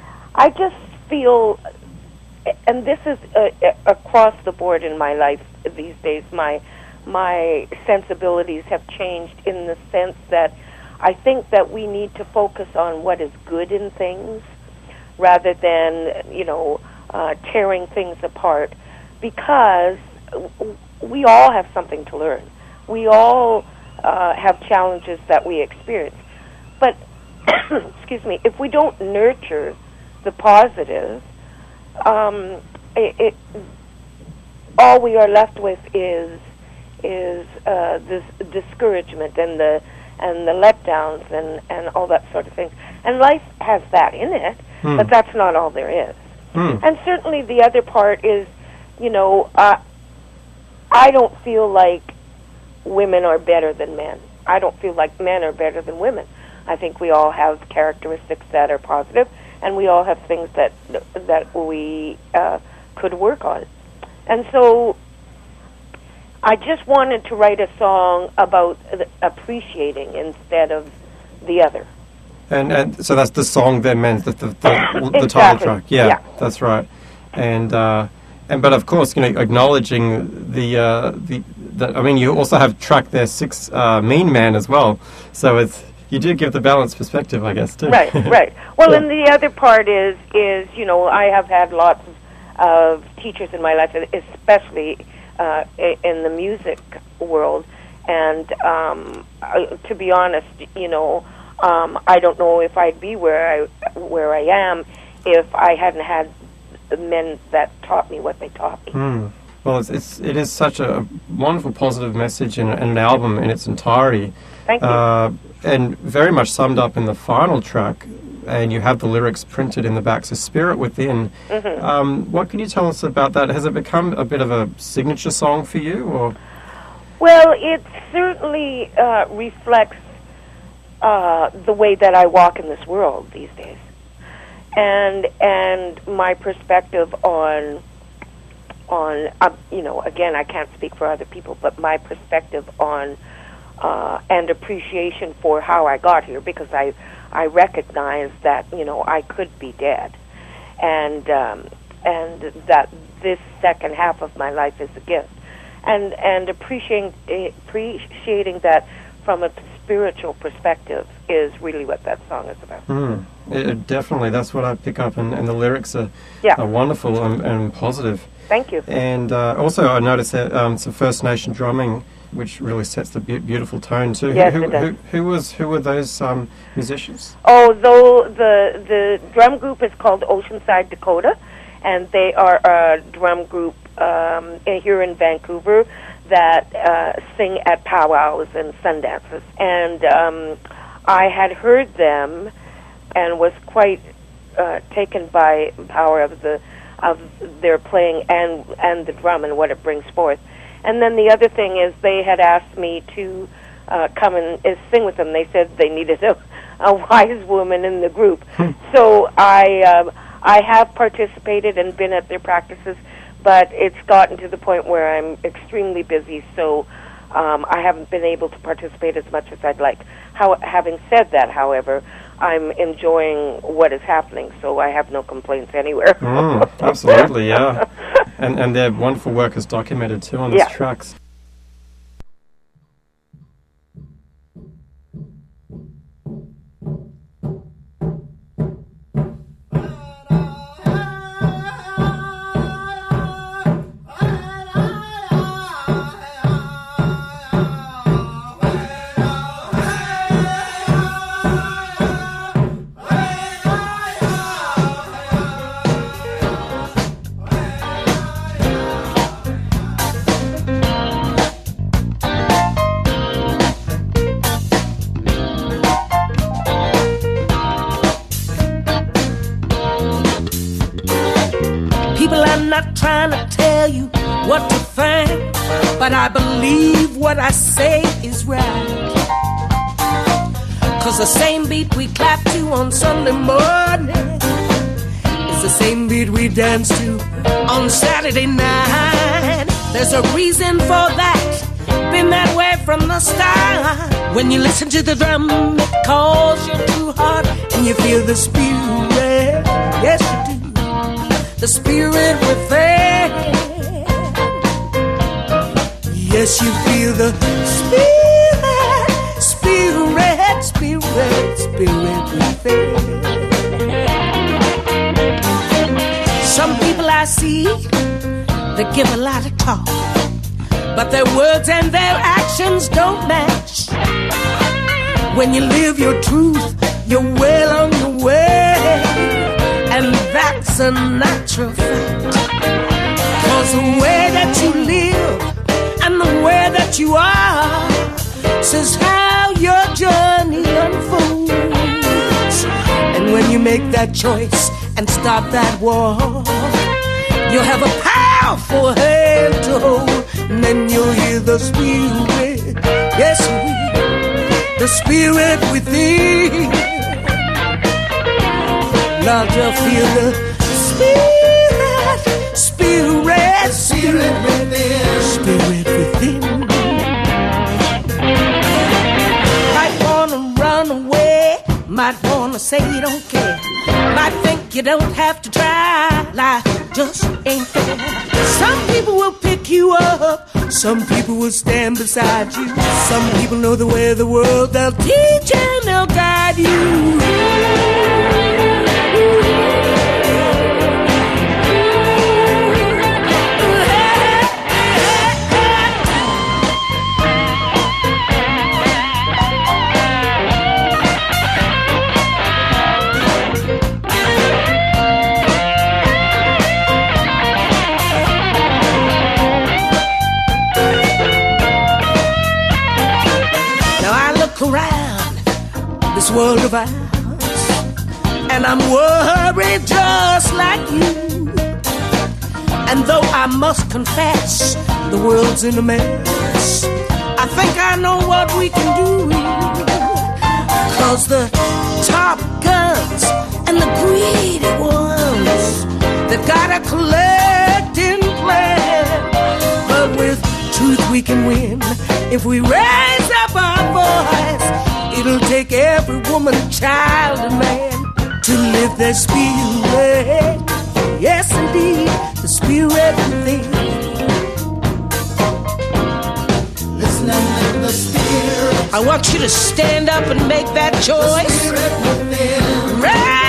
Speaker 12: I just feel, and this is uh, across the board in my life these days, my my sensibilities have changed in the sense that I think that we need to focus on what is good in things rather than, you know, uh, tearing things apart, because we all have something to learn. We all uh, have challenges that we experience. But, excuse me, if we don't nurture the positive, um, it, it, all we are left with is is uh, this discouragement and the and the letdowns and, and all that sort of thing. And life has that in it,
Speaker 14: Hmm.
Speaker 12: but that's not all there is.
Speaker 14: Hmm.
Speaker 12: And certainly the other part is, you know, uh, I don't feel like women are better than men. I don't feel like men are better than women. I think we all have characteristics that are positive, and we all have things that that we uh, could work on. And so I just wanted to write a song about the appreciating instead of the other.
Speaker 1: And and so that's the song Them Men's, the the, the, the title
Speaker 12: Exactly.
Speaker 1: track. Yeah,
Speaker 12: Yeah.
Speaker 1: that's right. And uh, and but of course, you know, acknowledging the uh, the, the I mean, you also have track there six uh, Mean Man as well. So it's you do give the balanced perspective, I guess, too.
Speaker 12: Right, right. Well,
Speaker 1: Yeah.
Speaker 12: and the other part is, is you know, I have had lots of teachers in my life, especially uh, i- in the music world. And um, uh, to be honest, you know, um, I don't know if I'd be where I where I am if I hadn't had men that taught me what they taught me.
Speaker 1: Hmm. Well, it's, it's it is such a wonderful, positive message and, and an album in its entirety.
Speaker 12: Thank you.
Speaker 1: Uh, and very much summed up in the final track, and you have the lyrics printed in the back, so Spirit Within.
Speaker 12: Mhm.
Speaker 1: Um, what can you tell us about that? Has it become a bit of a signature song for you, or...?
Speaker 12: Well, it certainly uh, reflects uh, the way that I walk in this world these days, and and my perspective on on uh, you know, again, I can't speak for other people, but my perspective on uh, and appreciation for how I got here, because I I recognize that, you know, I could be dead, and um, and that this second half of my life is a gift. And and appreciating appreciating that from a spiritual perspective is really what that song is about.
Speaker 1: Mm. It, definitely, that's what I pick up, and, and the lyrics are,
Speaker 12: Yeah.
Speaker 1: are wonderful and, and positive.
Speaker 12: Thank you.
Speaker 1: And uh, also, I noticed that um, some First Nation drumming, which really sets the be- beautiful tone too.
Speaker 12: Yes,
Speaker 1: who,
Speaker 12: it does.
Speaker 1: Who, who was who were those um, musicians?
Speaker 12: Oh, though the the drum group is called Oceanside Dakota, and they are a drum group um, in- here in Vancouver that uh, sing at powwows and sundances. And um, I had heard them and was quite uh, taken by the power of the of their playing and and the drum and what it brings forth. And then the other thing is they had asked me to uh, come and uh, sing with them. They said they needed a, a wise woman in the group. So I uh, I have participated and been at their practices, but it's gotten to the point where I'm extremely busy, so um, I haven't been able to participate as much as I'd like. How, having said that, however, I'm enjoying what is happening, so I have no complaints anywhere.
Speaker 1: Mm, absolutely, yeah. And and their wonderful work is documented too on these
Speaker 12: Yeah.
Speaker 1: tracks.
Speaker 11: People, I'm not trying to tell you what to think, but I believe what I say is right. Cause the same beat we clap to on Sunday morning is the same beat we dance to on Saturday night. There's a reason for that, been that way from the start. When you listen to the drum, it calls you to heart, and you feel the spirit, yes you do, the spirit within. Yes, you feel the spirit, spirit, spirit, spirit within. Some people I see, they give a lot of talk, but their words and their actions don't match. When you live your truth, you're well on your way, and that's a natural fact. Cause the way that you live and the way that you are says how your journey unfolds. And when you make that choice and start that walk, you'll have a powerful hand to hold, and then you'll hear the spirit, yes we, the spirit within. Now just feel the spirit, spirit, spirit within, spirit within. Might wanna run away, might wanna say you don't care, might think you don't have to try, life just ain't fair. Some people will pick you up, some people will stand beside you, some people know the way of the world, they'll teach and they'll guide you. Around this world of ours, and I'm worried just like you. And though I must confess the world's in a mess, I think I know what we can do. Cause the top guns and the greedy ones, they've got a collecting plan. But with truth we can win if we raise up our voice. It'll take every woman, child, and man to live their spirit. Yes, indeed, the spirit within. Listen and live the spirit. I want you to stand up and make that choice. The spirit within. Right.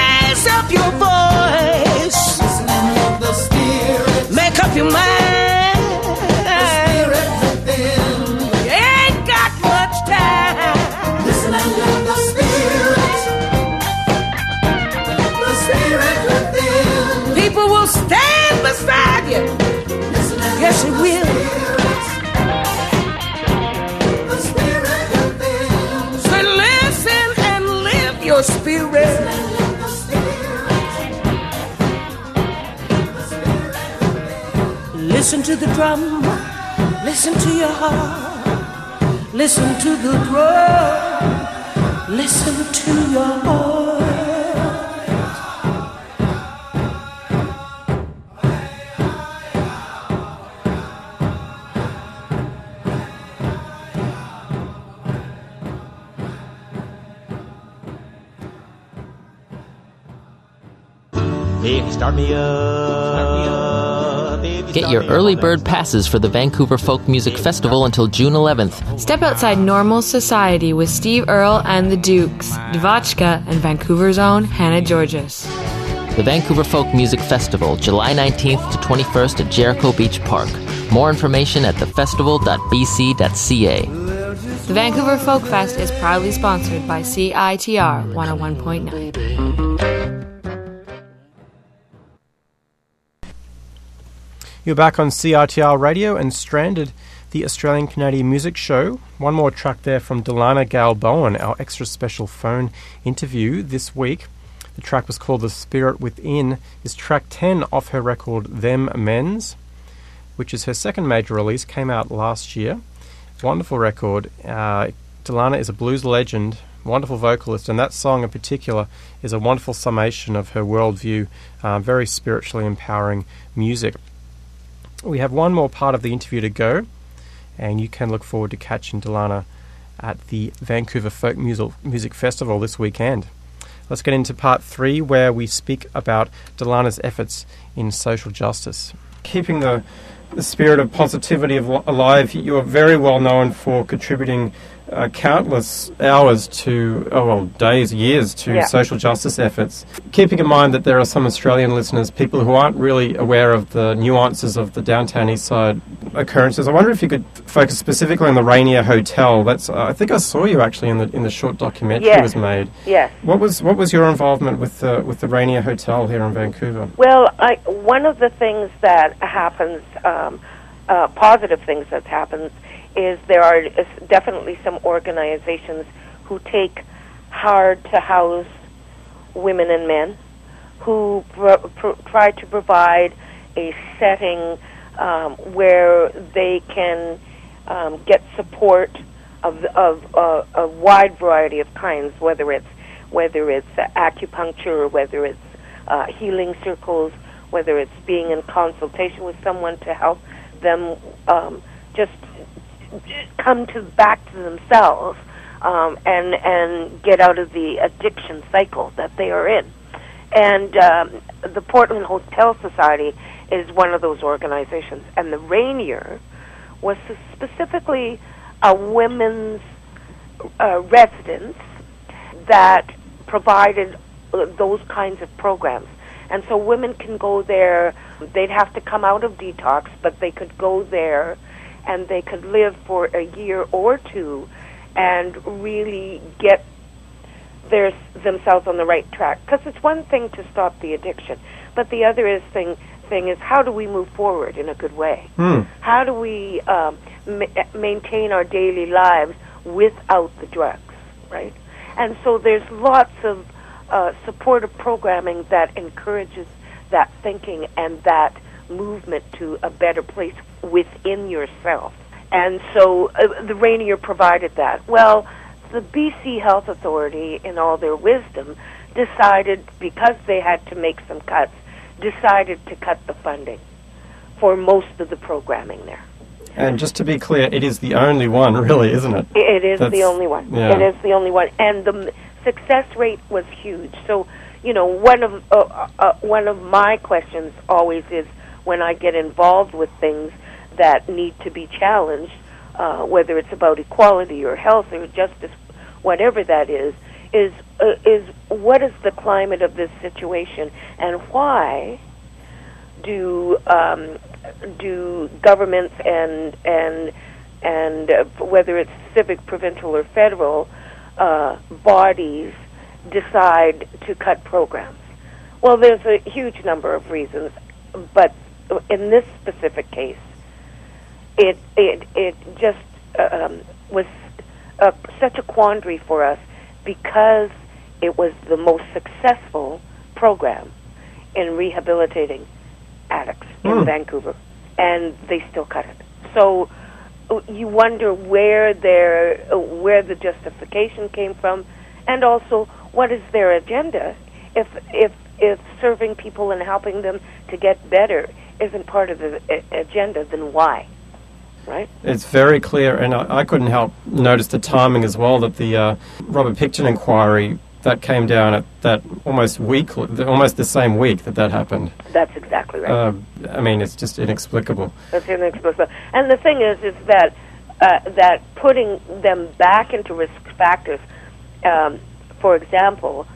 Speaker 11: raise up your voice.
Speaker 14: Listening of the Spirit.
Speaker 11: Make up your mind.
Speaker 14: The Spirit within.
Speaker 11: You ain't got much time.
Speaker 14: Listening of the Spirit. The Spirit within.
Speaker 11: People will stand beside you.
Speaker 14: Listening
Speaker 11: yes, it will.
Speaker 14: The Spirit within.
Speaker 11: So listen and live your spirit. Listen to the drum, listen to your heart, listen to the drum, listen to your heart.
Speaker 15: Baby, start me up. Baby,
Speaker 16: Get your early bird passes for the Vancouver Folk Music Festival until June eleventh.
Speaker 17: Step outside normal society with Steve Earle and the Dukes, Dvochka, and Vancouver's own Hannah Georges.
Speaker 16: The Vancouver Folk Music Festival, July nineteenth to twenty-first at Jericho Beach Park. More information at the festival dot b c dot c a.
Speaker 17: The Vancouver Folk Fest is proudly sponsored by C I T R one oh one point nine.
Speaker 1: You're back on C I T R Radio and Stranded, the Australian Canadian Music Show. One more track there from Delana Gale Bowen, our extra special phone interview this week. The track was called The Spirit Within, is track ten off her record Them Men's, which is her second major release, came out last year. Wonderful record. Uh, Delana is a blues legend, wonderful vocalist, and that song in particular is a wonderful summation of her worldview, uh, very spiritually empowering music. We have one more part of the interview to go, and you can look forward to catching Delana at the Vancouver Folk Music, Music Festival this weekend. Let's get into part three, where we speak about Delana's efforts in social justice. Keeping the, the spirit of positivity of, alive, you are very well known for contributing uh, countless hours to, oh well, days, years to
Speaker 12: Yeah.
Speaker 1: social justice efforts. Keeping in mind that there are some Australian listeners, people who aren't really aware of the nuances of the downtown east side occurrences, I wonder if you could focus specifically on the Rainier Hotel. That's uh, I think I saw you actually in the in the short documentary
Speaker 12: Yes.
Speaker 1: was made.
Speaker 12: Yes.
Speaker 1: What was what was your involvement with the with the Rainier Hotel here in Vancouver?
Speaker 12: Well, I, one of the things that happens, um, uh, positive things that happens, is there are is definitely some organizations who take hard to house women and men, who pro- pro- try to provide a setting um, where they can um, get support of of uh, a wide variety of kinds, whether it's whether it's uh, acupuncture, whether it's uh, healing circles, whether it's being in consultation with someone to help them um, just come to back to themselves um, and and get out of the addiction cycle that they are in. And um, the Portland Hotel Society is one of those organizations. And the Rainier was specifically a women's uh, residence that provided uh, those kinds of programs. And so women can go there. They'd have to come out of detox, but they could go there and they could live for a year or two and really get their, themselves on the right track. Because it's one thing to stop the addiction, but the other is thing thing is how do we move forward in a good way?
Speaker 1: Hmm.
Speaker 12: How do we um, ma- maintain our daily lives without the drugs, right? And so there's lots of uh, supportive programming that encourages that thinking and that movement to a better place within yourself. And so uh, the Rainier provided that. Well, the B C Health Authority, in all their wisdom, decided, because they had to make some cuts, decided to cut the funding for most of the programming there.
Speaker 1: And just to be clear, it is the only one, really, isn't it?
Speaker 12: It is
Speaker 1: That's-
Speaker 12: the only one.
Speaker 1: yeah.
Speaker 12: It is the only one, and the m- success rate was huge. So, you know, one of uh, uh, one of my questions always is, when I get involved with things that need to be challenged, uh, whether it's about equality or health or justice, whatever that is, is uh, is what is the climate of this situation, and why do um, do governments and and and uh, whether it's civic, provincial, or federal uh, bodies decide to cut programs? Well, there's a huge number of reasons, but in this specific case, it it it just um, was uh, such a quandary for us because it was the most successful program in rehabilitating addicts
Speaker 1: Mm.
Speaker 12: in Vancouver, and they still cut it. So uh, you wonder where their uh, where the justification came from, and also what is their agenda. If if if serving people and helping them to get better isn't part of the uh, agenda, then why? Right?
Speaker 1: It's very clear, and I, I couldn't help notice the timing as well, that the uh, Robert Picton inquiry, that came down at that almost week, almost the same week that that happened.
Speaker 12: That's exactly right.
Speaker 1: Uh, I mean, it's just inexplicable.
Speaker 12: That's inexplicable. And the thing is, is that uh, that putting them back into risk factors, um, for example,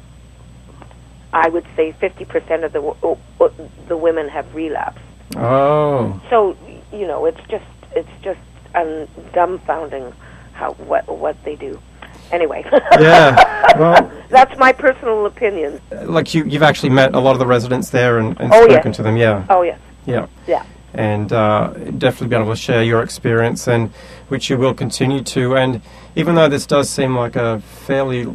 Speaker 12: I would say fifty percent of the w- the women have relapsed.
Speaker 1: Oh.
Speaker 12: So, you know, it's just it's just um, dumbfounding how what what they do. Anyway.
Speaker 1: Yeah. Well,
Speaker 12: that's my personal opinion.
Speaker 1: like you, you've actually met a lot of the residents there and, and
Speaker 12: Oh,
Speaker 1: spoken
Speaker 12: yes.
Speaker 1: to them, yeah.
Speaker 12: Oh, yes.
Speaker 1: Yeah.
Speaker 12: Yeah.
Speaker 1: And uh, definitely be able to share your experience, and which you will continue to. And even though this does seem like a fairly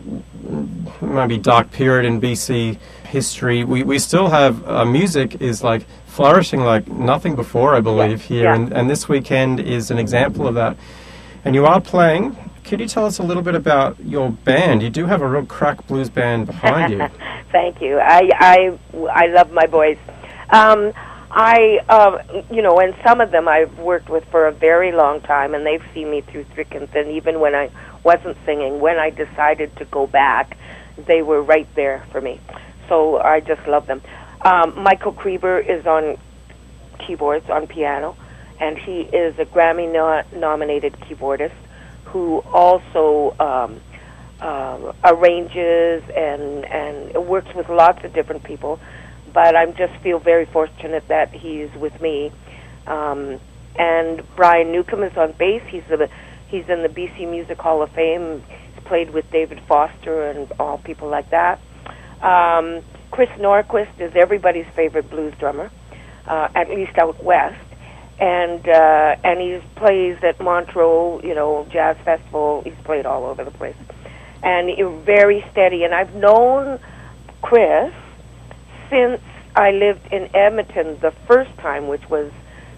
Speaker 1: maybe dark period in B C history, we, we still have uh, music is like flourishing like nothing before, I believe,
Speaker 12: Yeah.
Speaker 1: here.
Speaker 12: Yeah.
Speaker 1: And, and this weekend is an example of that. And you are playing. Could you tell us a little bit about your band? You do have a real crack blues band behind you.
Speaker 12: Thank you. I, I, I love my boys. Um, I, uh, you know, and some of them I've worked with for a very long time, and they've seen me through thick and thin. Even when I wasn't singing, when I decided to go back, they were right there for me. So I just love them. Um, Michael Krieber is on keyboards, on piano, and he is a Grammy-nominated keyboardist who also um, uh, arranges and, and works with lots of different people. But I just feel very fortunate that he's with me. Um, and Brian Newcomb is on bass. He's the, he's in the B C Music Hall of Fame. He's played with David Foster and all people like that. Um, Chris Norquist is everybody's favorite blues drummer, uh, at least out west. And uh, and he plays at Montreux, you know, Jazz Festival. He's played all over the place. And he's very steady. And I've known Chris since I lived in Edmonton the first time, which was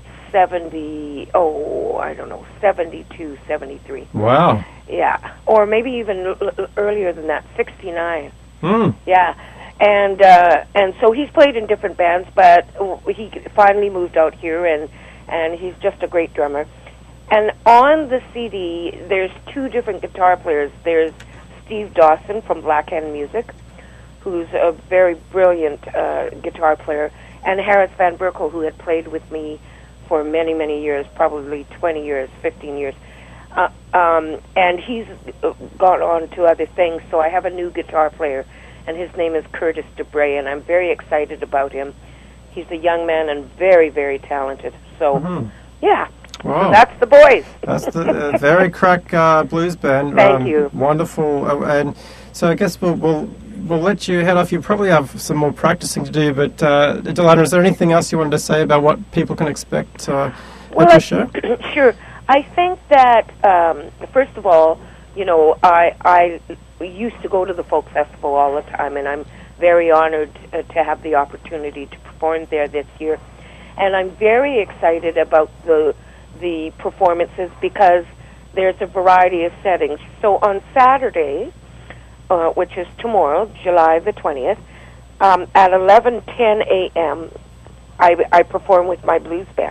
Speaker 12: seventy, oh, I don't know, seventy-two, seventy-three.
Speaker 1: Wow.
Speaker 12: Yeah, or maybe even l- l- earlier than that, sixty-nine.
Speaker 1: Hmm.
Speaker 12: Yeah, and uh, and so he's played in different bands, but he finally moved out here, and, and he's just a great drummer. And on the C D, there's two different guitar players. There's Steve Dawson from Black Hand Music, who's a very brilliant uh, guitar player, and Harris Van Berkel, who had played with me for many, many years, probably twenty years, fifteen years. Uh, um, and he's gone on to other things, so I have a new guitar player, and his name is Curtis DeBray, and I'm very excited about him. He's a young man and very, very talented. So,
Speaker 1: Mhm.
Speaker 12: yeah.
Speaker 1: Wow.
Speaker 12: So that's the boys.
Speaker 1: That's the uh, very crack uh, blues band.
Speaker 12: Thank you.
Speaker 1: Wonderful. Uh, and so I guess we'll, we'll we'll let you head off. You probably have some more practicing to do. But uh, Delana, is there anything else you wanted to say about what people can expect uh,
Speaker 12: Well,
Speaker 1: at your
Speaker 12: I-
Speaker 1: show?
Speaker 12: sure. I think that um, first of all, you know, I I used to go to the folk festival all the time, and I'm very honored uh, to have the opportunity to perform there this year. And I'm very excited about the the performances because there's a variety of settings. So on Saturday, uh, which is tomorrow, July the twentieth, um, at eleven ten a.m., I, I perform with my blues band.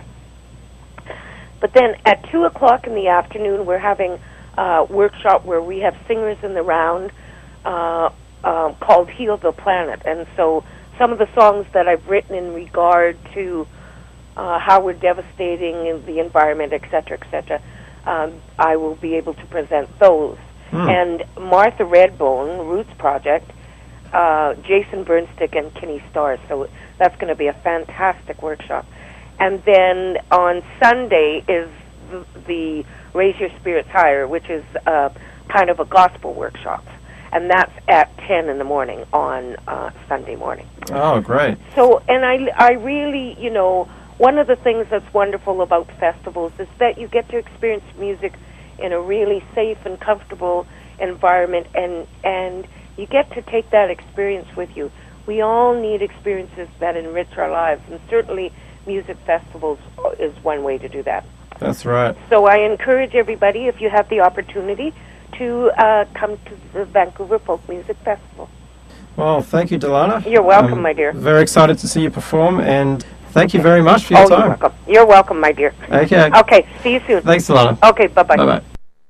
Speaker 12: But then at two o'clock in the afternoon, we're having a workshop where we have singers in the round uh, uh, called Heal the Planet. And so some of the songs that I've written in regard to uh, how we're devastating the environment, et cetera, et cetera, um, I will be able to present those. Mm. And Martha Redbone, Roots Project, uh, Jason Burnstick, and Kenny Starr. So that's going to be a fantastic workshop. And then on Sunday is the, the Raise Your Spirits Higher, which is uh, kind of a gospel workshop. And that's at ten in the morning on uh, Sunday morning.
Speaker 1: Oh, great.
Speaker 12: So, and I, I really, you know, one of the things that's wonderful about festivals is that you get to experience music in a really safe and comfortable environment, and, and you get to take that experience with you. We all need experiences that enrich our lives, and certainly music festivals is one way to do that.
Speaker 1: That's right.
Speaker 12: So I encourage everybody, if you have the opportunity, to uh, come to the Vancouver Folk Music Festival.
Speaker 1: Well, thank you, Delana.
Speaker 12: You're welcome,
Speaker 1: I'm
Speaker 12: my dear.
Speaker 1: Very excited to see you perform, and thank you very much for your
Speaker 12: oh,
Speaker 1: time.
Speaker 12: You're welcome. You're welcome, my dear.
Speaker 1: Okay.
Speaker 12: Okay, see you soon.
Speaker 1: Thanks, Delana.
Speaker 12: Okay, bye-bye.
Speaker 1: Bye-bye.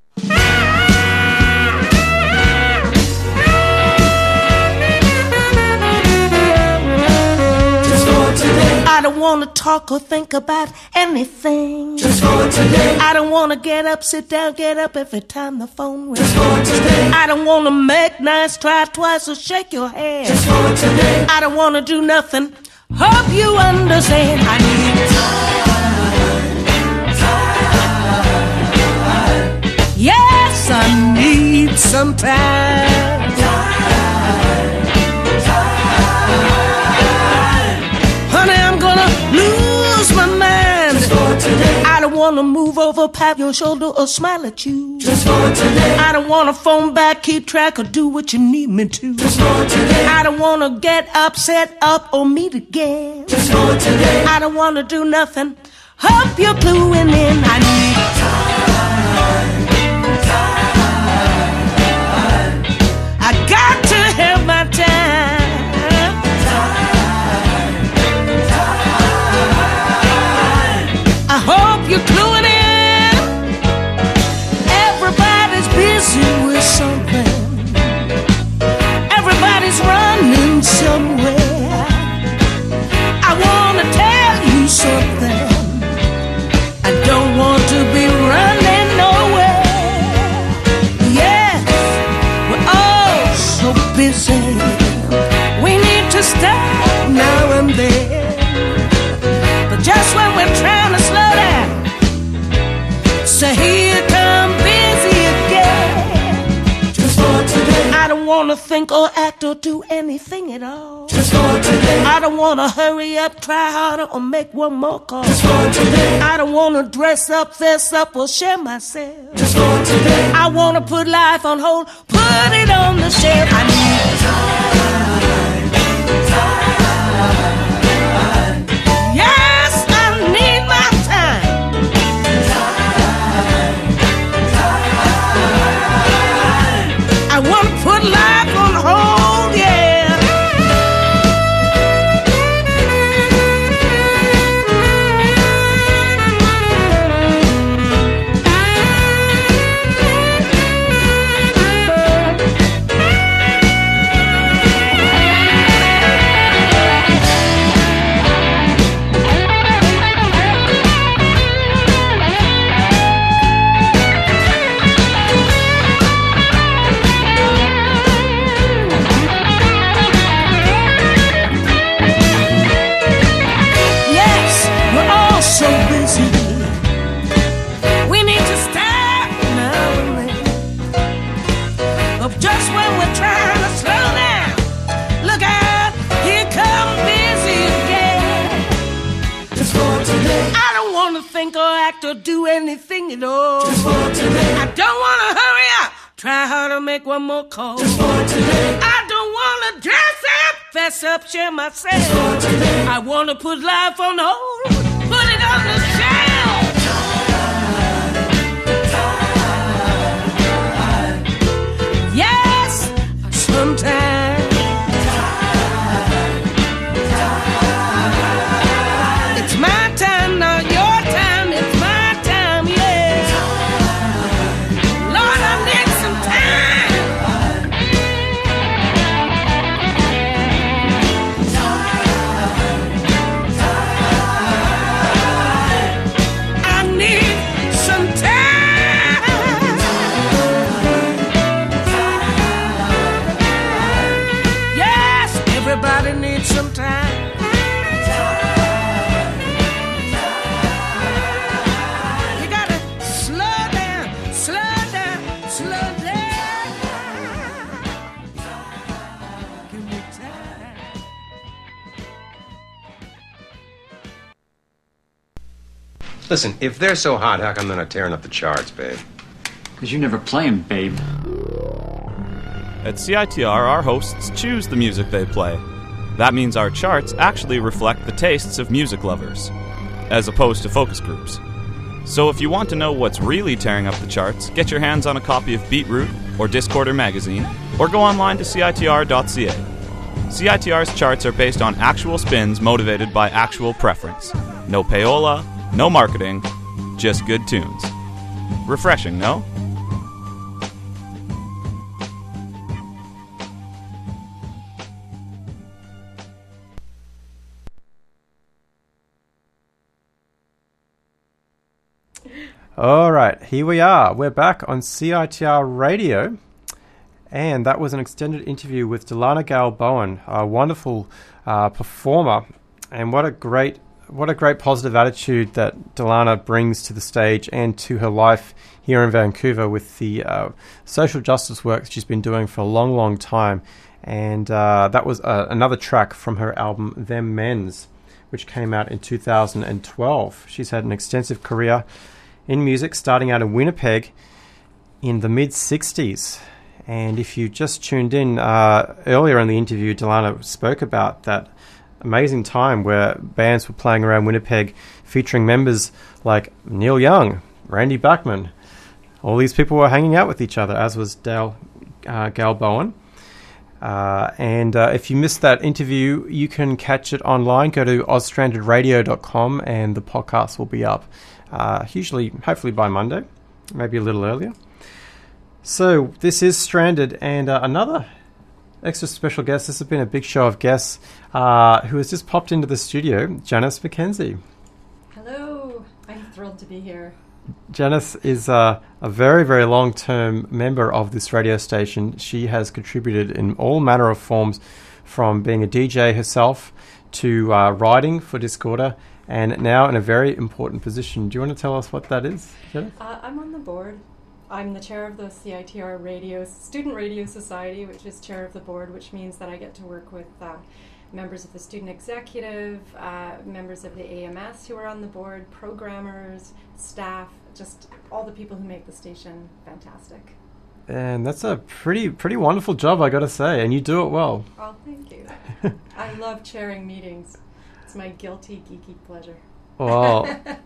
Speaker 11: I don't want to talk or think about anything.
Speaker 14: Just for today.
Speaker 11: I don't want to get up, sit down, get up every time the phone rings.
Speaker 14: Just for today.
Speaker 11: I don't want to make nice, try twice, or shake your hand.
Speaker 14: Just for today.
Speaker 11: I don't want to do nothing. Hope you understand. I need time. Time. Yes, I need some time. Time. Lose my mind. I don't want to move over, pat your shoulder, or smile at you.
Speaker 14: Just for today.
Speaker 11: I don't want to phone back, keep track, or do what you need me to.
Speaker 14: Just for today.
Speaker 11: I don't want to get upset up or meet again.
Speaker 14: Just for today.
Speaker 11: I don't want to do nothing. Hope you're cluing in. I need time. Time. I got to have my time. I hope you're cluing in. Everybody's busy with something. Everybody's running somewhere. I want to tell you something. I don't want to be running nowhere. Yes, we're all so busy. We need to stop now and then. But just when we're trying to slow down, so here come busy again.
Speaker 14: Just for today.
Speaker 11: I don't want to think or act or do anything at all.
Speaker 14: Just for today.
Speaker 11: I don't want to hurry up, try harder, or make one more call.
Speaker 14: Just for today.
Speaker 11: I don't want to dress up, fess up, or share myself.
Speaker 14: Just for today.
Speaker 11: I want to put life on hold, put it on the shelf. I need time, time. Yes, I need my time. Time, time. I want to put life on hold, yeah. Or do anything at all.
Speaker 14: Just for today.
Speaker 11: I don't want to hurry up. Try hard to make one more call.
Speaker 14: Just for today.
Speaker 11: I don't want to dress up, fess up, share myself.
Speaker 14: Just for today.
Speaker 11: I want to put life on hold, put it on the shelf. Time, time. Yes, sometimes. Time, time. It's my time, not your time.
Speaker 18: Listen, if they're so hot, how come they're not tearing up the charts, babe?
Speaker 19: Because you never play 'em, babe.
Speaker 20: At C I T R, our hosts choose the music they play. That means our charts actually reflect the tastes of music lovers, as opposed to focus groups. So if you want to know what's really tearing up the charts, get your hands on a copy of Beatroot or Discorder magazine, or go online to C I T R dot C A. C I T R's charts are based on actual spins motivated by actual preference. No payola, no marketing, just good tunes. Refreshing, no?
Speaker 1: All right, here we are. We're back on C I T R Radio, and that was an extended interview with Delana Gale Bowen, a wonderful uh, performer, and what a great, what a great positive attitude that Delana brings to the stage and to her life here in Vancouver with the uh, social justice work that she's been doing for a long, long time. And uh, that was uh, another track from her album Them Men's, which came out in two thousand twelve. She's had an extensive career in music, starting out in Winnipeg in the mid-sixties. And if you just tuned in uh, earlier in the interview, Delana spoke about that amazing time where bands were playing around Winnipeg featuring members like Neil Young, Randy Bachman. All these people were hanging out with each other, as was Dale uh, Gale Bowen. Uh, and uh, if you missed that interview, you can catch it online. Go to oz stranded radio dot com and the podcast will be up. Uh, usually, hopefully by Monday, maybe a little earlier. So this is Stranded, and uh, another extra special guest. This has been a big show of guests uh, who has just popped into the studio, Janice McKenzie.
Speaker 9: Hello, I'm thrilled to be here.
Speaker 1: Janice is uh, a very, very long-term member of this radio station. She has contributed in all manner of forms, from being a D J herself to uh, writing for Discorder, and now in a very important position. Do you want to tell us what that is, Janice?
Speaker 9: Uh, I'm on the board. I'm the chair of the C I T R Radio Student Radio Society, which is chair of the board, which means that I get to work with uh, members of the student executive, uh, members of the A M S who are on the board, programmers, staff, just all the people who make the station fantastic.
Speaker 1: And that's a pretty pretty wonderful job, I got to say, and you do it well.
Speaker 9: Oh, thank you. I love chairing meetings. It's my guilty, geeky pleasure.
Speaker 1: Well,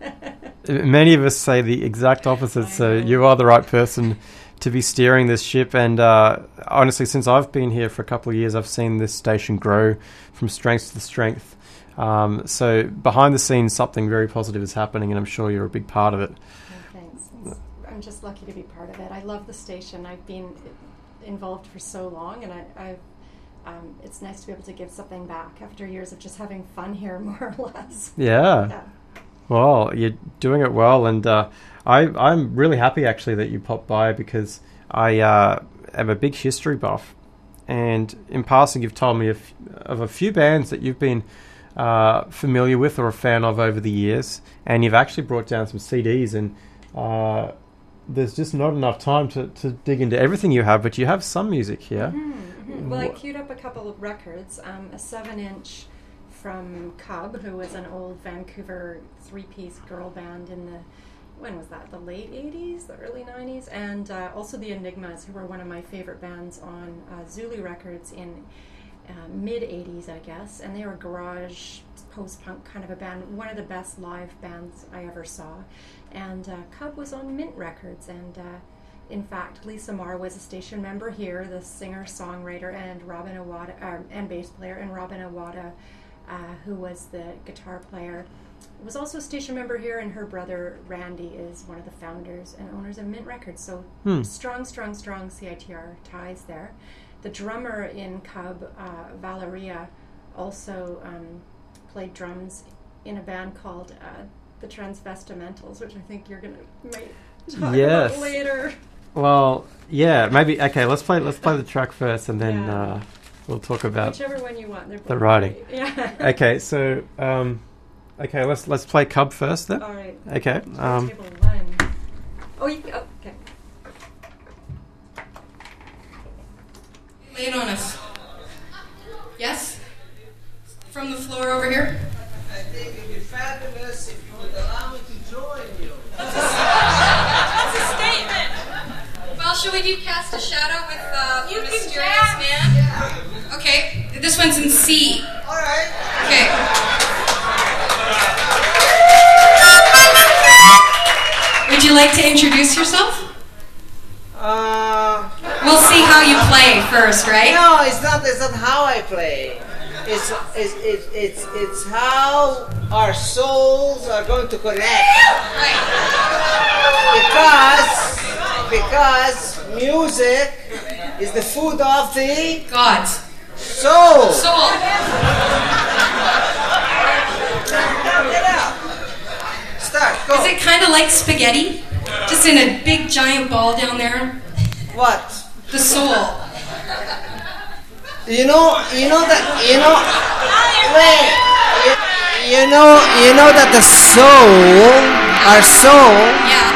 Speaker 1: many of us say the exact opposite, so you are the right person to be steering this ship. And uh, honestly, since I've been here for a couple of years, I've seen this station grow from strength to strength. Um, so behind the scenes, something very positive is happening, and I'm sure you're a big part of it.
Speaker 9: Oh, thanks. It's, I'm just lucky to be part of it. I love the station. I've been involved for so long, and I, I've Um, it's nice to be able to give something back after years of just having fun here, more or less.
Speaker 1: Yeah.
Speaker 9: yeah.
Speaker 1: Well, you're doing it well, and uh, I, I'm really happy, actually, that you popped by, because I uh, am a big history buff. And in passing, you've told me of, of a few bands that you've been uh, familiar with or a fan of over the years, and you've actually brought down some C Ds, and uh, there's just not enough time to, to dig into everything you have, but you have some music here.
Speaker 9: Mm-hmm, mm-hmm. Well, I queued up a couple of records, um, a seven-inch from Cub, who was an old Vancouver three-piece girl band in the, when was that, the late eighties, the early nineties, and uh, also the Enigmas, who were one of my favorite bands on uh, Zulu Records in uh, mid-eighties, I guess, and they were garage, post-punk kind of a band, one of the best live bands I ever saw. And uh, Cub was on Mint Records, and uh, in fact, Lisa Marr was a station member here, the singer-songwriter and Robin Awada, uh, and bass player, and Robin Awada, uh, who was the guitar player, was also a station member here, and her brother Randy is one of the founders and owners of Mint Records. So
Speaker 1: Hmm.
Speaker 9: strong, strong, strong C I T R ties there. The drummer in Cub, uh, Valeria, also um, played drums in a band called uh, the Transvestimentals, which I think you're gonna might talk
Speaker 1: Yes.
Speaker 9: about later.
Speaker 1: Well, yeah, maybe. Okay, let's play. Let's play the track first, and then
Speaker 9: Yeah.
Speaker 1: uh, we'll talk about
Speaker 9: Whichever one you want. They're
Speaker 1: the
Speaker 9: both
Speaker 1: writing.
Speaker 9: great. Yeah.
Speaker 1: Okay, so um, okay, let's let's play Cub first then.
Speaker 9: All right.
Speaker 1: Okay. Um,
Speaker 9: Table one. Oh, you. Oh, okay.
Speaker 21: Lean on us. Yes? From the floor over here?
Speaker 22: I think it would be fabulous if you would allow me to
Speaker 21: That's a statement. Well, should we do Cast a Shadow with uh, you Mysterious Man? Yeah. Okay, this one's in C.
Speaker 2: All right.
Speaker 21: Okay. Would you like to introduce yourself?
Speaker 2: Uh,
Speaker 21: we'll see how you play first, right?
Speaker 2: No, it's not. It's not how I play. It's it's it's it's, it's how our souls are going to connect.
Speaker 21: Right.
Speaker 2: Because because music is the food of the
Speaker 21: God.
Speaker 2: Soul.
Speaker 21: Soul.
Speaker 2: Now get out. Start. Go.
Speaker 21: Is it kind of like spaghetti? Just in a big giant ball down there?
Speaker 2: What?
Speaker 21: The soul.
Speaker 2: You know, you know that, you know, wait, you, you know, you know that the soul, our soul,
Speaker 21: yeah.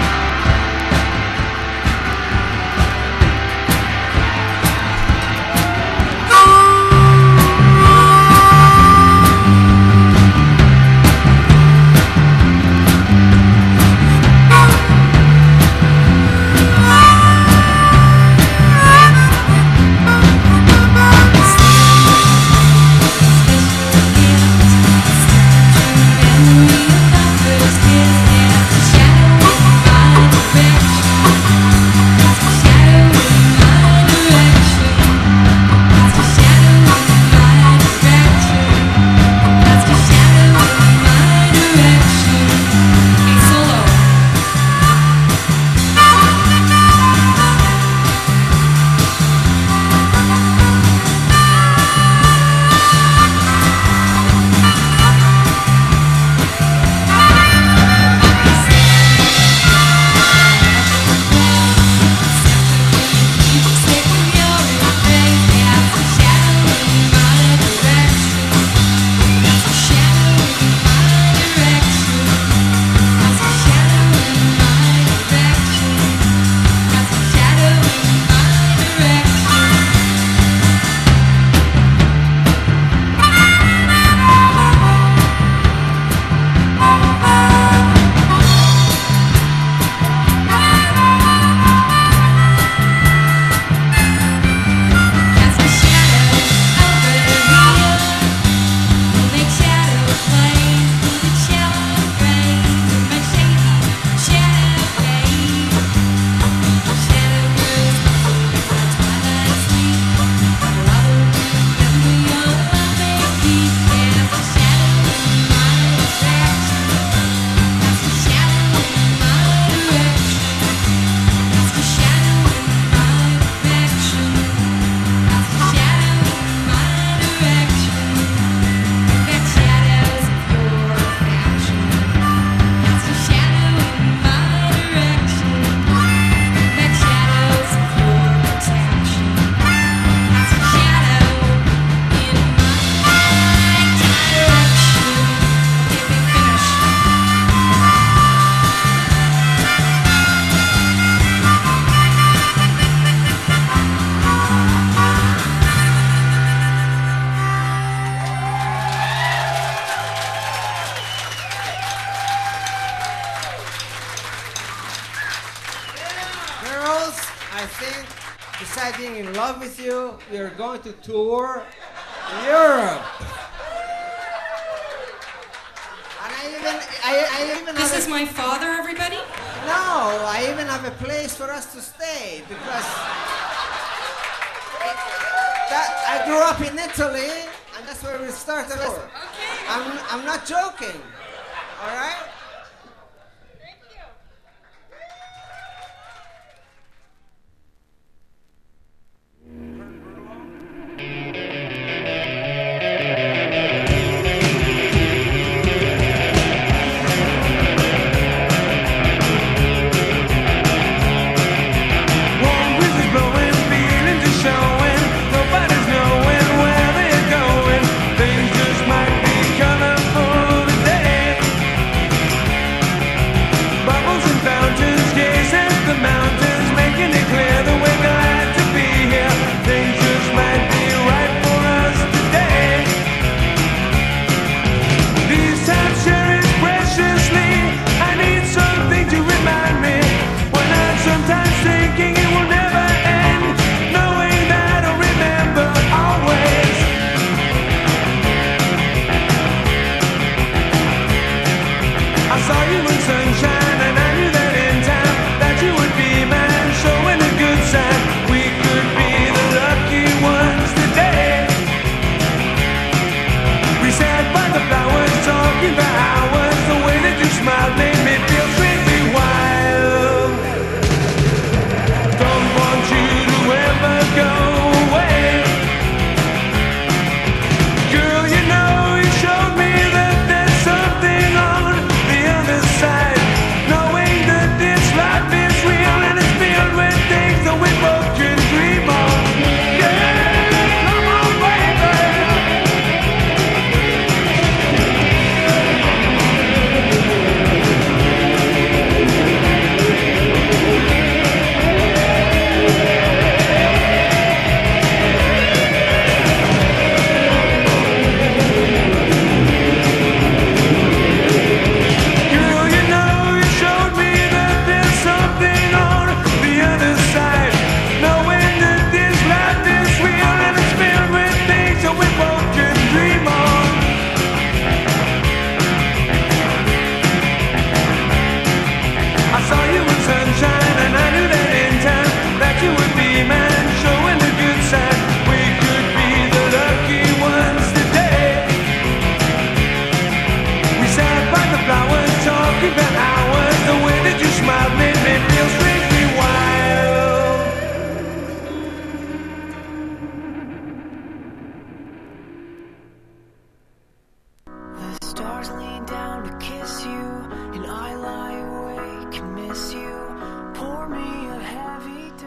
Speaker 2: You're going to tour Europe. And I even, I, I even
Speaker 21: this
Speaker 2: have
Speaker 21: is
Speaker 2: a,
Speaker 21: my father, everybody?
Speaker 2: No, I even have a place for us to stay because it, that, I grew up in Italy and that's where we started. Okay. I'm, I'm not joking. All right?
Speaker 5: Things just might be colorful today.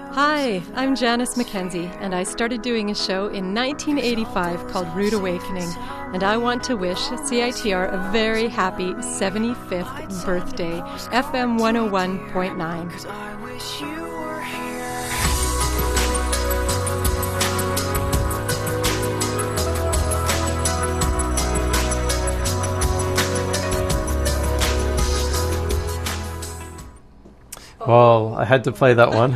Speaker 3: Hi, I'm Janice McKenzie, and I started doing a show in nineteen eighty-five called Rude Awakening, and I want to wish C I T R a very happy seventy-fifth birthday, F M one oh one point nine.
Speaker 1: Well, I had to play that one.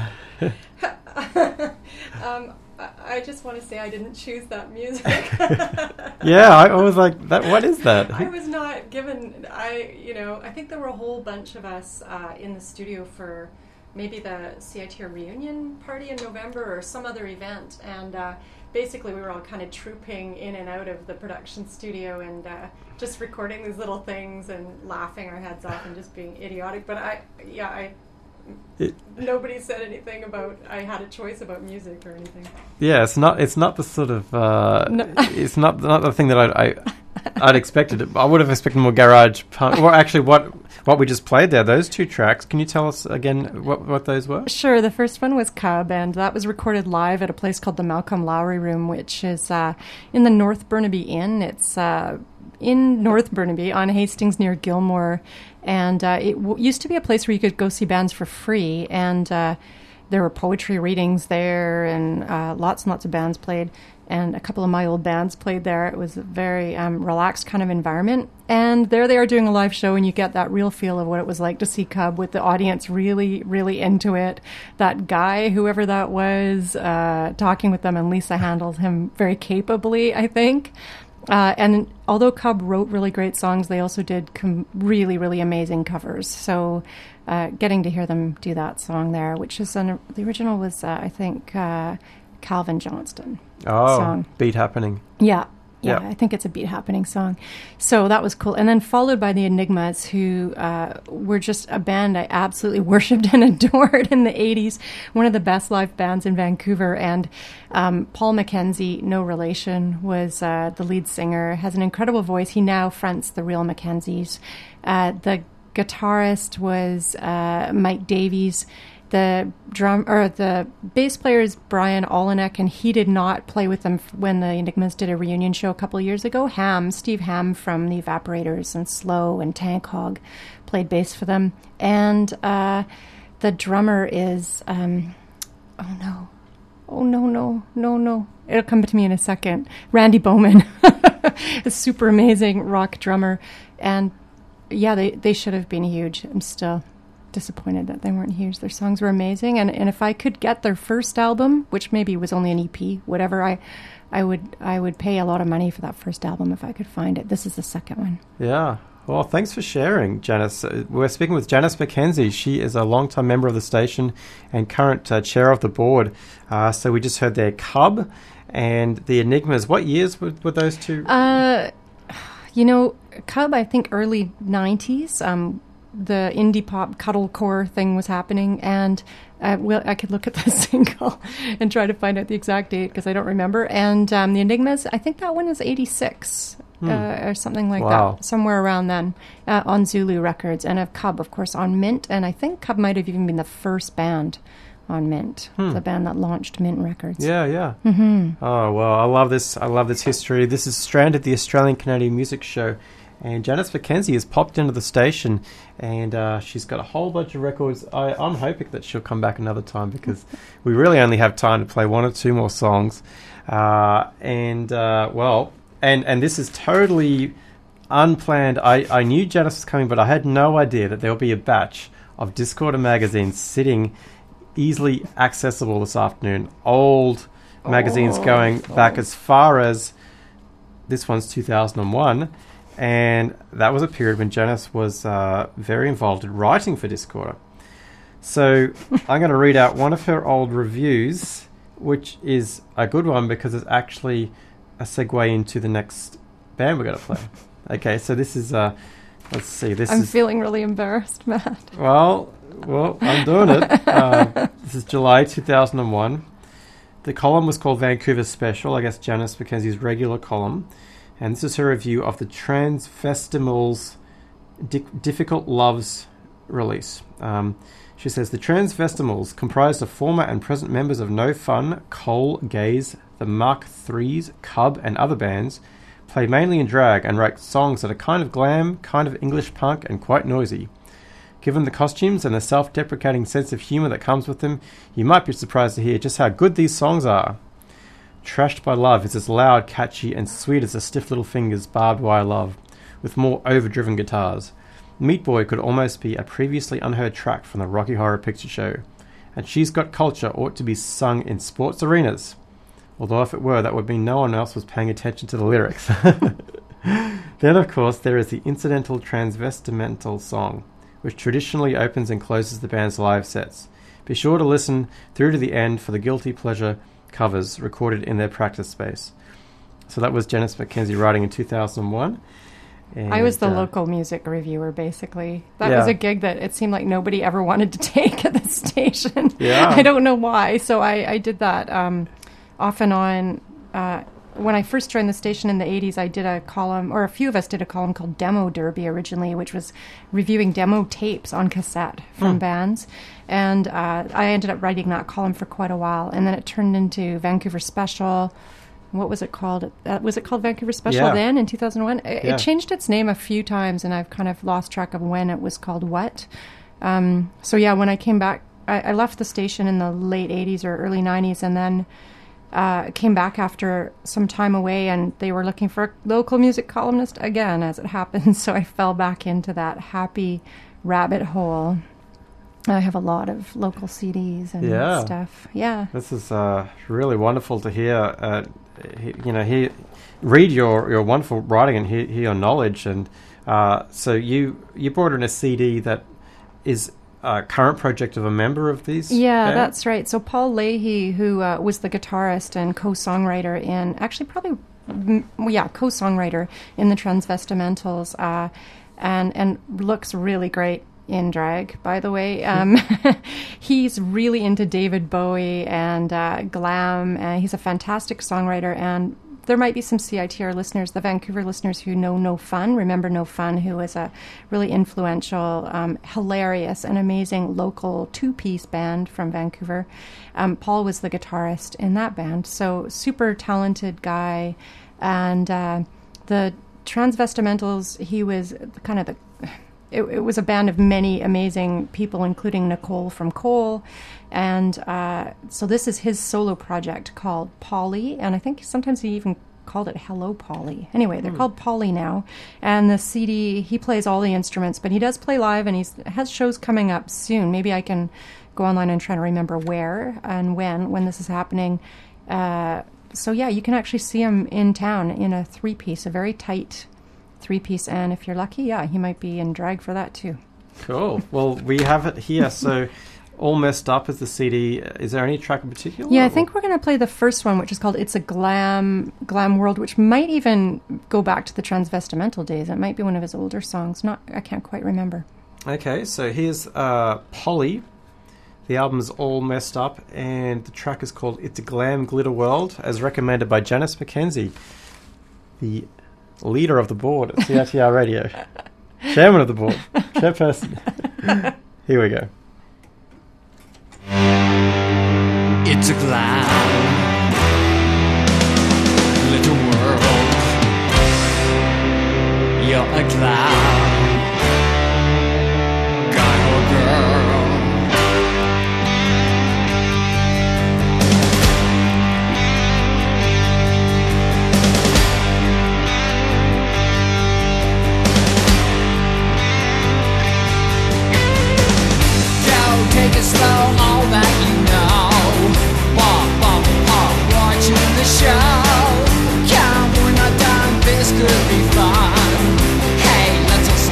Speaker 9: um, I- I just want to say I didn't choose that music.
Speaker 1: Yeah, I, I was like, "That what is that?"
Speaker 9: I was not given. I, you know, I think there were a whole bunch of us uh, in the studio for maybe the C I T R reunion party in November or some other event, and uh, basically we were all kind of trooping in and out of the production studio and uh, just recording these little things and laughing our heads off and just being idiotic. But I, yeah, I.
Speaker 1: It,
Speaker 9: Nobody said anything about I had a choice about music or anything.
Speaker 1: Yeah, it's not. It's not the sort of. Uh,
Speaker 9: No.
Speaker 1: It's not not the thing that I, I I'd expected. I would have expected more garage punk. Well, actually, what what we just played there, those two tracks. Can you tell us again what what those were?
Speaker 3: Sure. The first one was Cub, and that was recorded live at a place called the Malcolm Lowry Room, which is uh, in the North Burnaby Inn. It's uh, in North Burnaby on Hastings near Gilmore. And uh, it w- used to be a place where you could go see bands for free, and uh, there were poetry readings there, and uh, lots and lots of bands played, and a couple of my old bands played there. It was a very um, relaxed kind of environment, and there they are doing a live show, and you get that real feel of what it was like to see Cub with the audience really, really into it. That guy, whoever that was, uh, talking with them, and Lisa handled him very capably, I think. Uh, and although Cub wrote really great songs, they also did com- really, really amazing covers. So uh, getting to hear them do that song there, which is an, the original was, uh, I think, uh, Calvin Johnston
Speaker 1: Oh,
Speaker 3: song.
Speaker 1: Beat Happening.
Speaker 3: Yeah. Yeah,
Speaker 1: Yep.
Speaker 3: I think it's a Beat Happening song. So that was cool. And then followed by the Enigmas, who uh, were just a band I absolutely worshipped and adored in the eighties. One of the best live bands in Vancouver. And um, Paul McKenzie, no relation, was uh, the lead singer, has an incredible voice. He now fronts the Real Mackenzies. Uh, the guitarist was uh, Mike Davies. The drum or the bass player is Brian Olenek, and he did not play with them f- when the Enigmas did a reunion show a couple of years ago. Ham, Steve Ham from the Evaporators and Slow and Tank Hog played bass for them. And uh, the drummer is, um, oh no, oh no, no, no, no. It'll come to me in a second. Randy Bowman, a super amazing rock drummer. And yeah, they, they should have been huge. I'm still disappointed that they weren't huge. Their songs were amazing, and, and if I could get their first album, which maybe was only an E P, whatever, I I would I would pay a lot of money for that first album if I could find it. This is the second one.
Speaker 1: Yeah. Well, thanks for sharing, Janice. Uh, we're speaking with Janice McKenzie. She is a long-time member of the station and current uh, chair of the board. Uh, so we just heard their Cub and the Enigmas. What years were, were those two?
Speaker 3: Uh, you know, Cub, I think early nineties. Um, the indie pop cuddlecore thing was happening, and uh, well, I could look at the single and try to find out the exact date because I don't remember. And um, the Enigmas, I think that one is eighty-six
Speaker 1: Hmm.
Speaker 3: uh, or something like
Speaker 1: Wow.
Speaker 3: that, somewhere around then, uh, on Zulu Records, and a Cub, of course, on Mint. And I think Cub might have even been the first band on Mint,
Speaker 1: Hmm.
Speaker 3: the band that launched Mint Records.
Speaker 1: Yeah, yeah.
Speaker 3: Mm-hmm.
Speaker 1: Oh, well, I love this. I love this history. This is Stranded, the Australian Canadian Music Show. And Janice McKenzie has popped into the station, and uh, she's got a whole bunch of records. I, I'm hoping that she'll come back another time because we really only have time to play one or two more songs. Uh, and, uh, well, and, and this is totally unplanned. I, I knew Janice was coming, but I had no idea that there will be a batch of Discorder magazines sitting easily accessible this afternoon. Old magazines
Speaker 22: Oh,
Speaker 1: going
Speaker 22: oh.
Speaker 1: back as far as, this one's two thousand one. And that was a period when Janice was uh, very involved in writing for Discorder. So I'm going to read out one of her old reviews, which is a good one because it's actually a segue into the next band we're going to play. Okay, so this is, uh, let's see, this
Speaker 3: I'm
Speaker 1: is...
Speaker 3: feeling really embarrassed, Matt.
Speaker 1: Well, well, I'm doing it. Um, this is July two thousand one. The column was called Vancouver Special, I guess Janice McKenzie's regular column. And this is her review of the Transvestimals Di- Difficult Loves release. Um, she says, the Transvestimals, comprised of former and present members of No Fun, Cole, Gaze, the Mark threes, Cub, and other bands, play mainly in drag and write songs that are kind of glam, kind of English punk, and quite noisy. Given the costumes and the self-deprecating sense of humour that comes with them, you might be surprised to hear just how good these songs are. Trashed by Love is as loud, catchy, and sweet as the Stiff Little Fingers' Barbed Wire Love, with more overdriven guitars. Meat Boy could almost be a previously unheard track from the Rocky Horror Picture Show, and She's Got Culture ought to be sung in sports arenas. Although if it were, that would mean no one else was paying attention to the lyrics. Then, of course, there is the incidental Transvestimental song, which traditionally opens and closes the band's live sets. Be sure to listen through to the end for the guilty pleasure covers recorded in their practice space. So that was Janice McKenzie writing in two thousand one. And,
Speaker 3: I was the
Speaker 1: uh,
Speaker 3: local music reviewer, basically. That
Speaker 1: Yeah.
Speaker 3: was a gig that it seemed like nobody ever wanted to take at the station.
Speaker 1: Yeah.
Speaker 3: I don't know why. So I, I did that um, off and on. Uh, when I first joined the station in the eighties, I did a column, or a few of us did a column called Demo Derby originally, which was reviewing demo tapes on cassette from
Speaker 1: Hmm.
Speaker 3: bands. And uh, I ended up writing that column for quite a while. And then it turned into Vancouver Special. What was it called? Uh, was it called Vancouver Special
Speaker 1: Yeah.
Speaker 3: then in two thousand one? It,
Speaker 1: Yeah.
Speaker 3: it changed its name a few times, and I've kind of lost track of when it was called what. Um, so yeah, when I came back, I, I left the station in the late eighties or early nineties, and then uh, came back after some time away, and they were looking for a local music columnist again, as it happens. So I fell back into that happy rabbit hole. I have a lot of local C Ds and
Speaker 1: Yeah.
Speaker 3: stuff. Yeah.
Speaker 1: This is uh, really wonderful to hear. Uh, he, you know, he read your, your wonderful writing and hear, hear your knowledge. And uh, so you you brought in a C D that is a current project of a member of these.
Speaker 3: Yeah,
Speaker 1: bands?
Speaker 3: that's right. So Paul Leahy, who uh, was the guitarist and co-songwriter in, actually probably, mm, well, yeah, co-songwriter in the Transvestimentals, uh, and and looks really great in drag, by the way. Um, he's really into David Bowie and uh, glam, and he's a fantastic songwriter. And there might be some C I T R listeners, the Vancouver listeners, who know No Fun. Remember No Fun, who was a really influential, um, hilarious, and amazing local two-piece band from Vancouver. Um, Paul was the guitarist in that band, so super talented guy. And uh, the Transvestimentals, he was kind of the... It, it was a band of many amazing people, including Nicole from Cole. And uh, so this is his solo project called Polly. And I think sometimes he even called it Hello Polly. Anyway, they're
Speaker 1: Hmm.
Speaker 3: called Polly now. And the C D, he plays all the instruments, but he does play live, and he has shows coming up soon. Maybe I can go online and try to remember where and when, when this is happening. Uh, so yeah, you can actually see him in town in a three-piece, a very tight three-piece, and if you're lucky, yeah, he might be in drag for that too.
Speaker 1: Cool. Well, we have it here. So, All Messed Up is the C D. Is there any track in particular?
Speaker 3: Yeah, I think we're going to play the first one, which is called It's a Glam Glam World, which might even go back to the Transvestimental days. It might be one of his older songs. Not, I can't quite remember.
Speaker 1: Okay, so here's uh, Polly. The album's All Messed Up, and the track is called It's a Glam Glitter World, as recommended by Janice McKenzie, the leader of the board at C I T R Radio. Chairman of the board. Chairperson. Here we go.
Speaker 14: It's a glam little world. You're a glam guy or girl. Go take it slow, all that you know. Bop, bop, bop, watching the show. Come, we're not done, this could be fun. Hey, let's all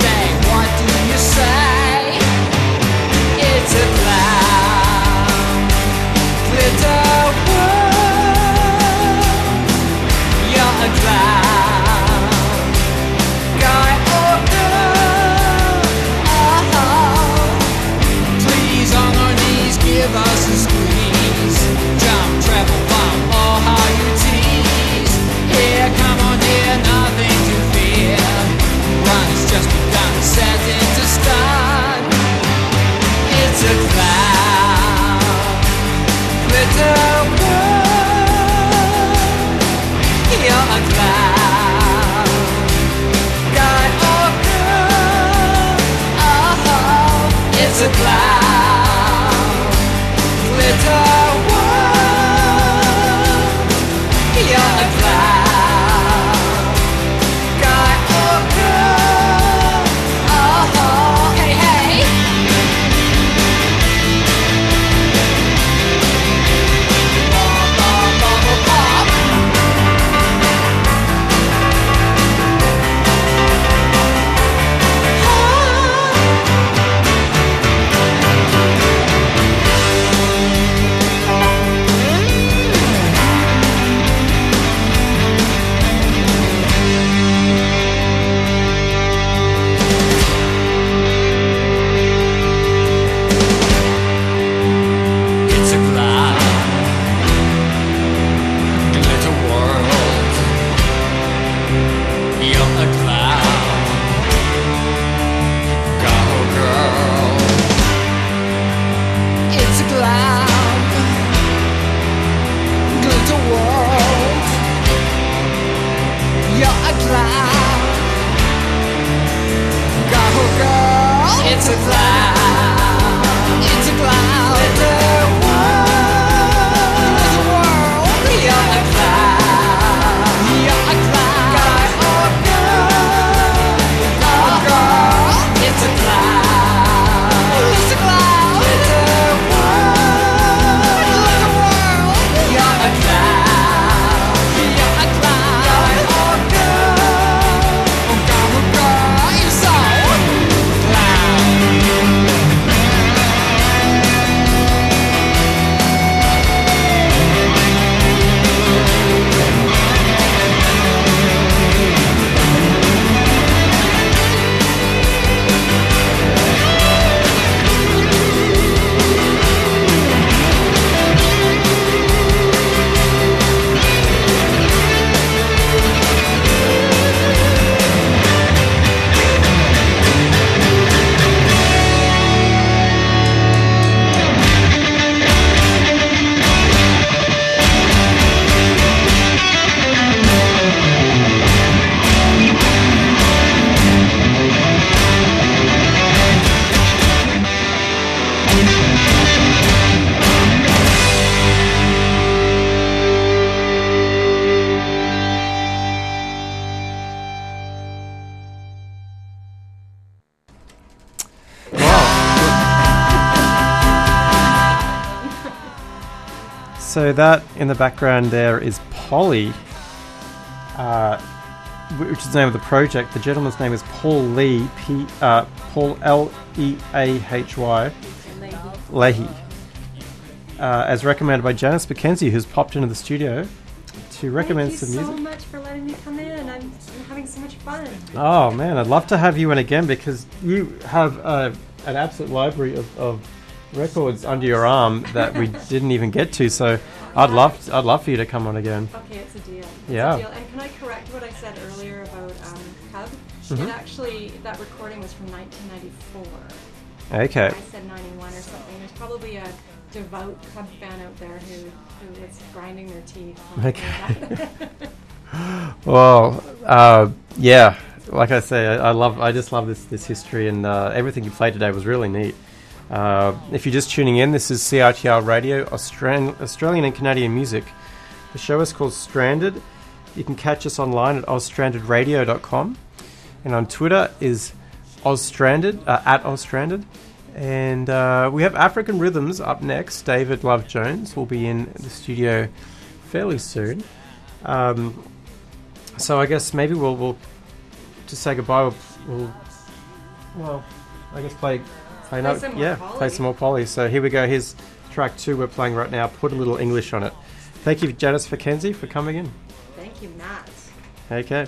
Speaker 1: So that in the background there is Polly, uh, which is the name of the project. The gentleman's name is Paul Lee, P, uh, Paul L E A H Y, Leahy, uh, as recommended by Janice McKenzie, who's popped into the studio to recommend
Speaker 9: Thank you
Speaker 1: some music.
Speaker 9: so much for letting me come in. I'm, I'm having so much fun.
Speaker 1: Oh man, I'd love to have you in again because you have uh, an absolute library of, of records under your arm that we didn't even get to. So I'd love, I'd love for you to come on again.
Speaker 9: Okay, it's a deal. It's
Speaker 1: Yeah.
Speaker 9: A deal. And can I correct what I said earlier about um, Cub?
Speaker 1: Mhm.
Speaker 9: It actually, that recording was from nineteen ninety-four.
Speaker 1: Okay.
Speaker 9: I said ninety-one or something. There's probably a devout Cub fan out there who, who was grinding their teeth. when they heard that.
Speaker 1: Well, uh, yeah, like I say, I, I love, I just love this this history, and uh, everything you played today was really neat. Uh, if you're just tuning in, this is C I T R Radio, Australian, Australian and Canadian music. The show is called Stranded. You can catch us online at oz stranded radio dot com, and on Twitter is ozstranded, uh, at ozstranded. And uh, we have African Rhythms up next. David Love Jones will be in the studio fairly soon. Um, so I guess maybe we'll, we'll to say goodbye. We'll, we'll well, I guess play play,
Speaker 9: Play
Speaker 1: no,
Speaker 9: some more
Speaker 1: yeah,
Speaker 9: Polly.
Speaker 1: play some more Polly. So here we go. Here's track two we're playing right now. Put a little English on it. Thank you, Janice McKenzie, for coming in.
Speaker 9: Thank you, Matt.
Speaker 1: Okay.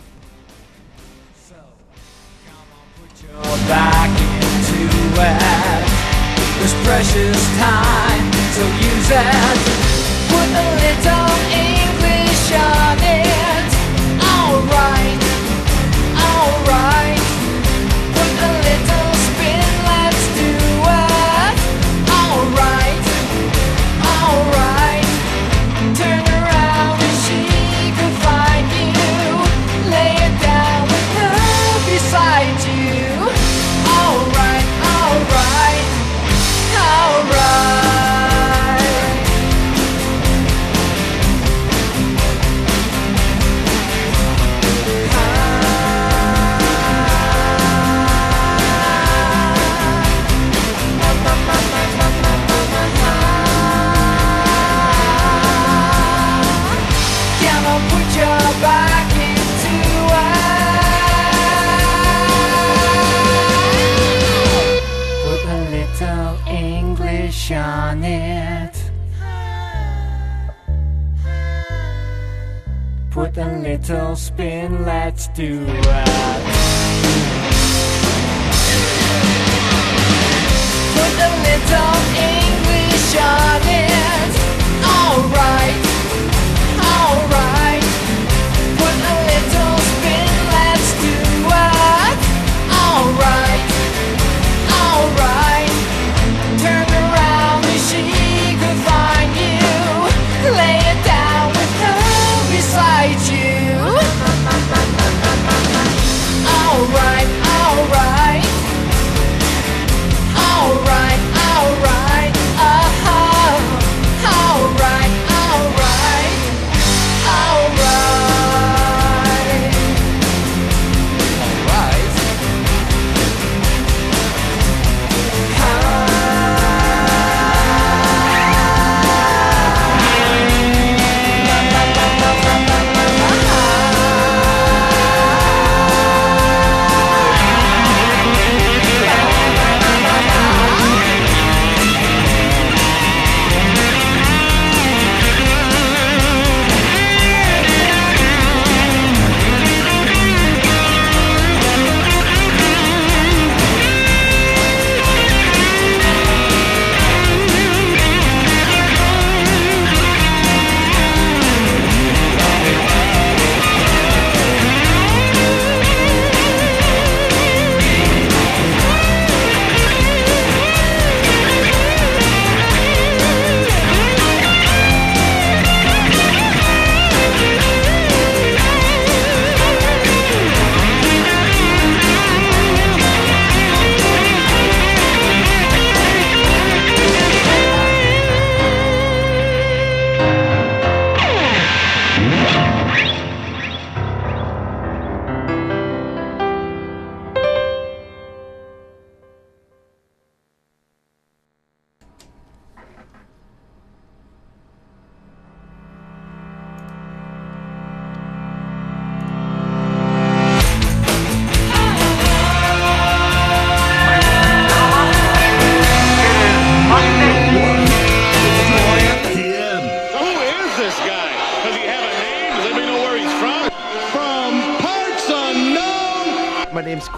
Speaker 14: Back into it. There's precious time, so use it. Put a little English on it. Alright, alright. Put a little spin, let's do it. Alright, alright. Turn around and she could find you. Lay it down with her beside you. Alright, alright, alright. Come on, put your back into it. Put a little English on it. Put a little spin, let's do it. Put a little English on it. Alright, alright. Put a little spin, let's do it. Alright, alright. Turn around and she could find you. Lay it down with her beside you. Alright, alright. Alright, alright.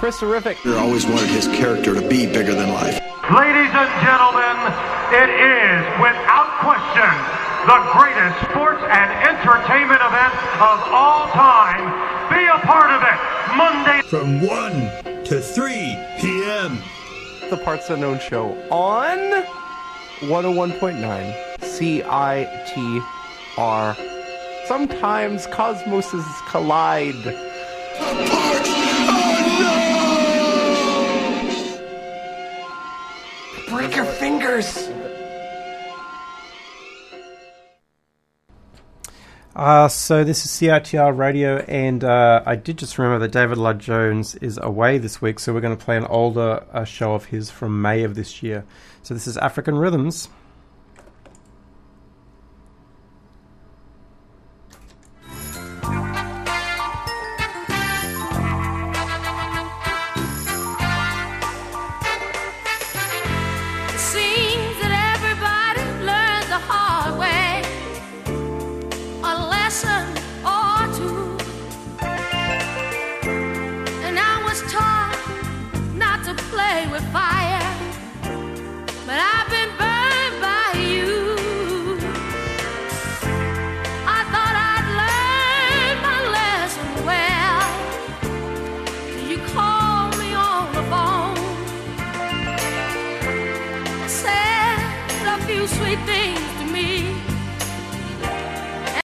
Speaker 4: Chris Horrific.
Speaker 22: I always wanted his character to be bigger than life.
Speaker 6: Ladies and gentlemen, it is, without question, the greatest sports and entertainment event of all time. Be a part of it, Monday
Speaker 22: from one to three p.m.
Speaker 4: The Parts Unknown Show on one oh one point nine C I T R. Sometimes cosmoses collide.
Speaker 2: Break your fingers!
Speaker 1: Uh, so this is C I T R Radio, and uh, I did just remember that David Lloyd Jones is away this week, so we're going to play an older uh, show of his from May of this year. So this is African Rhythms.
Speaker 14: With fire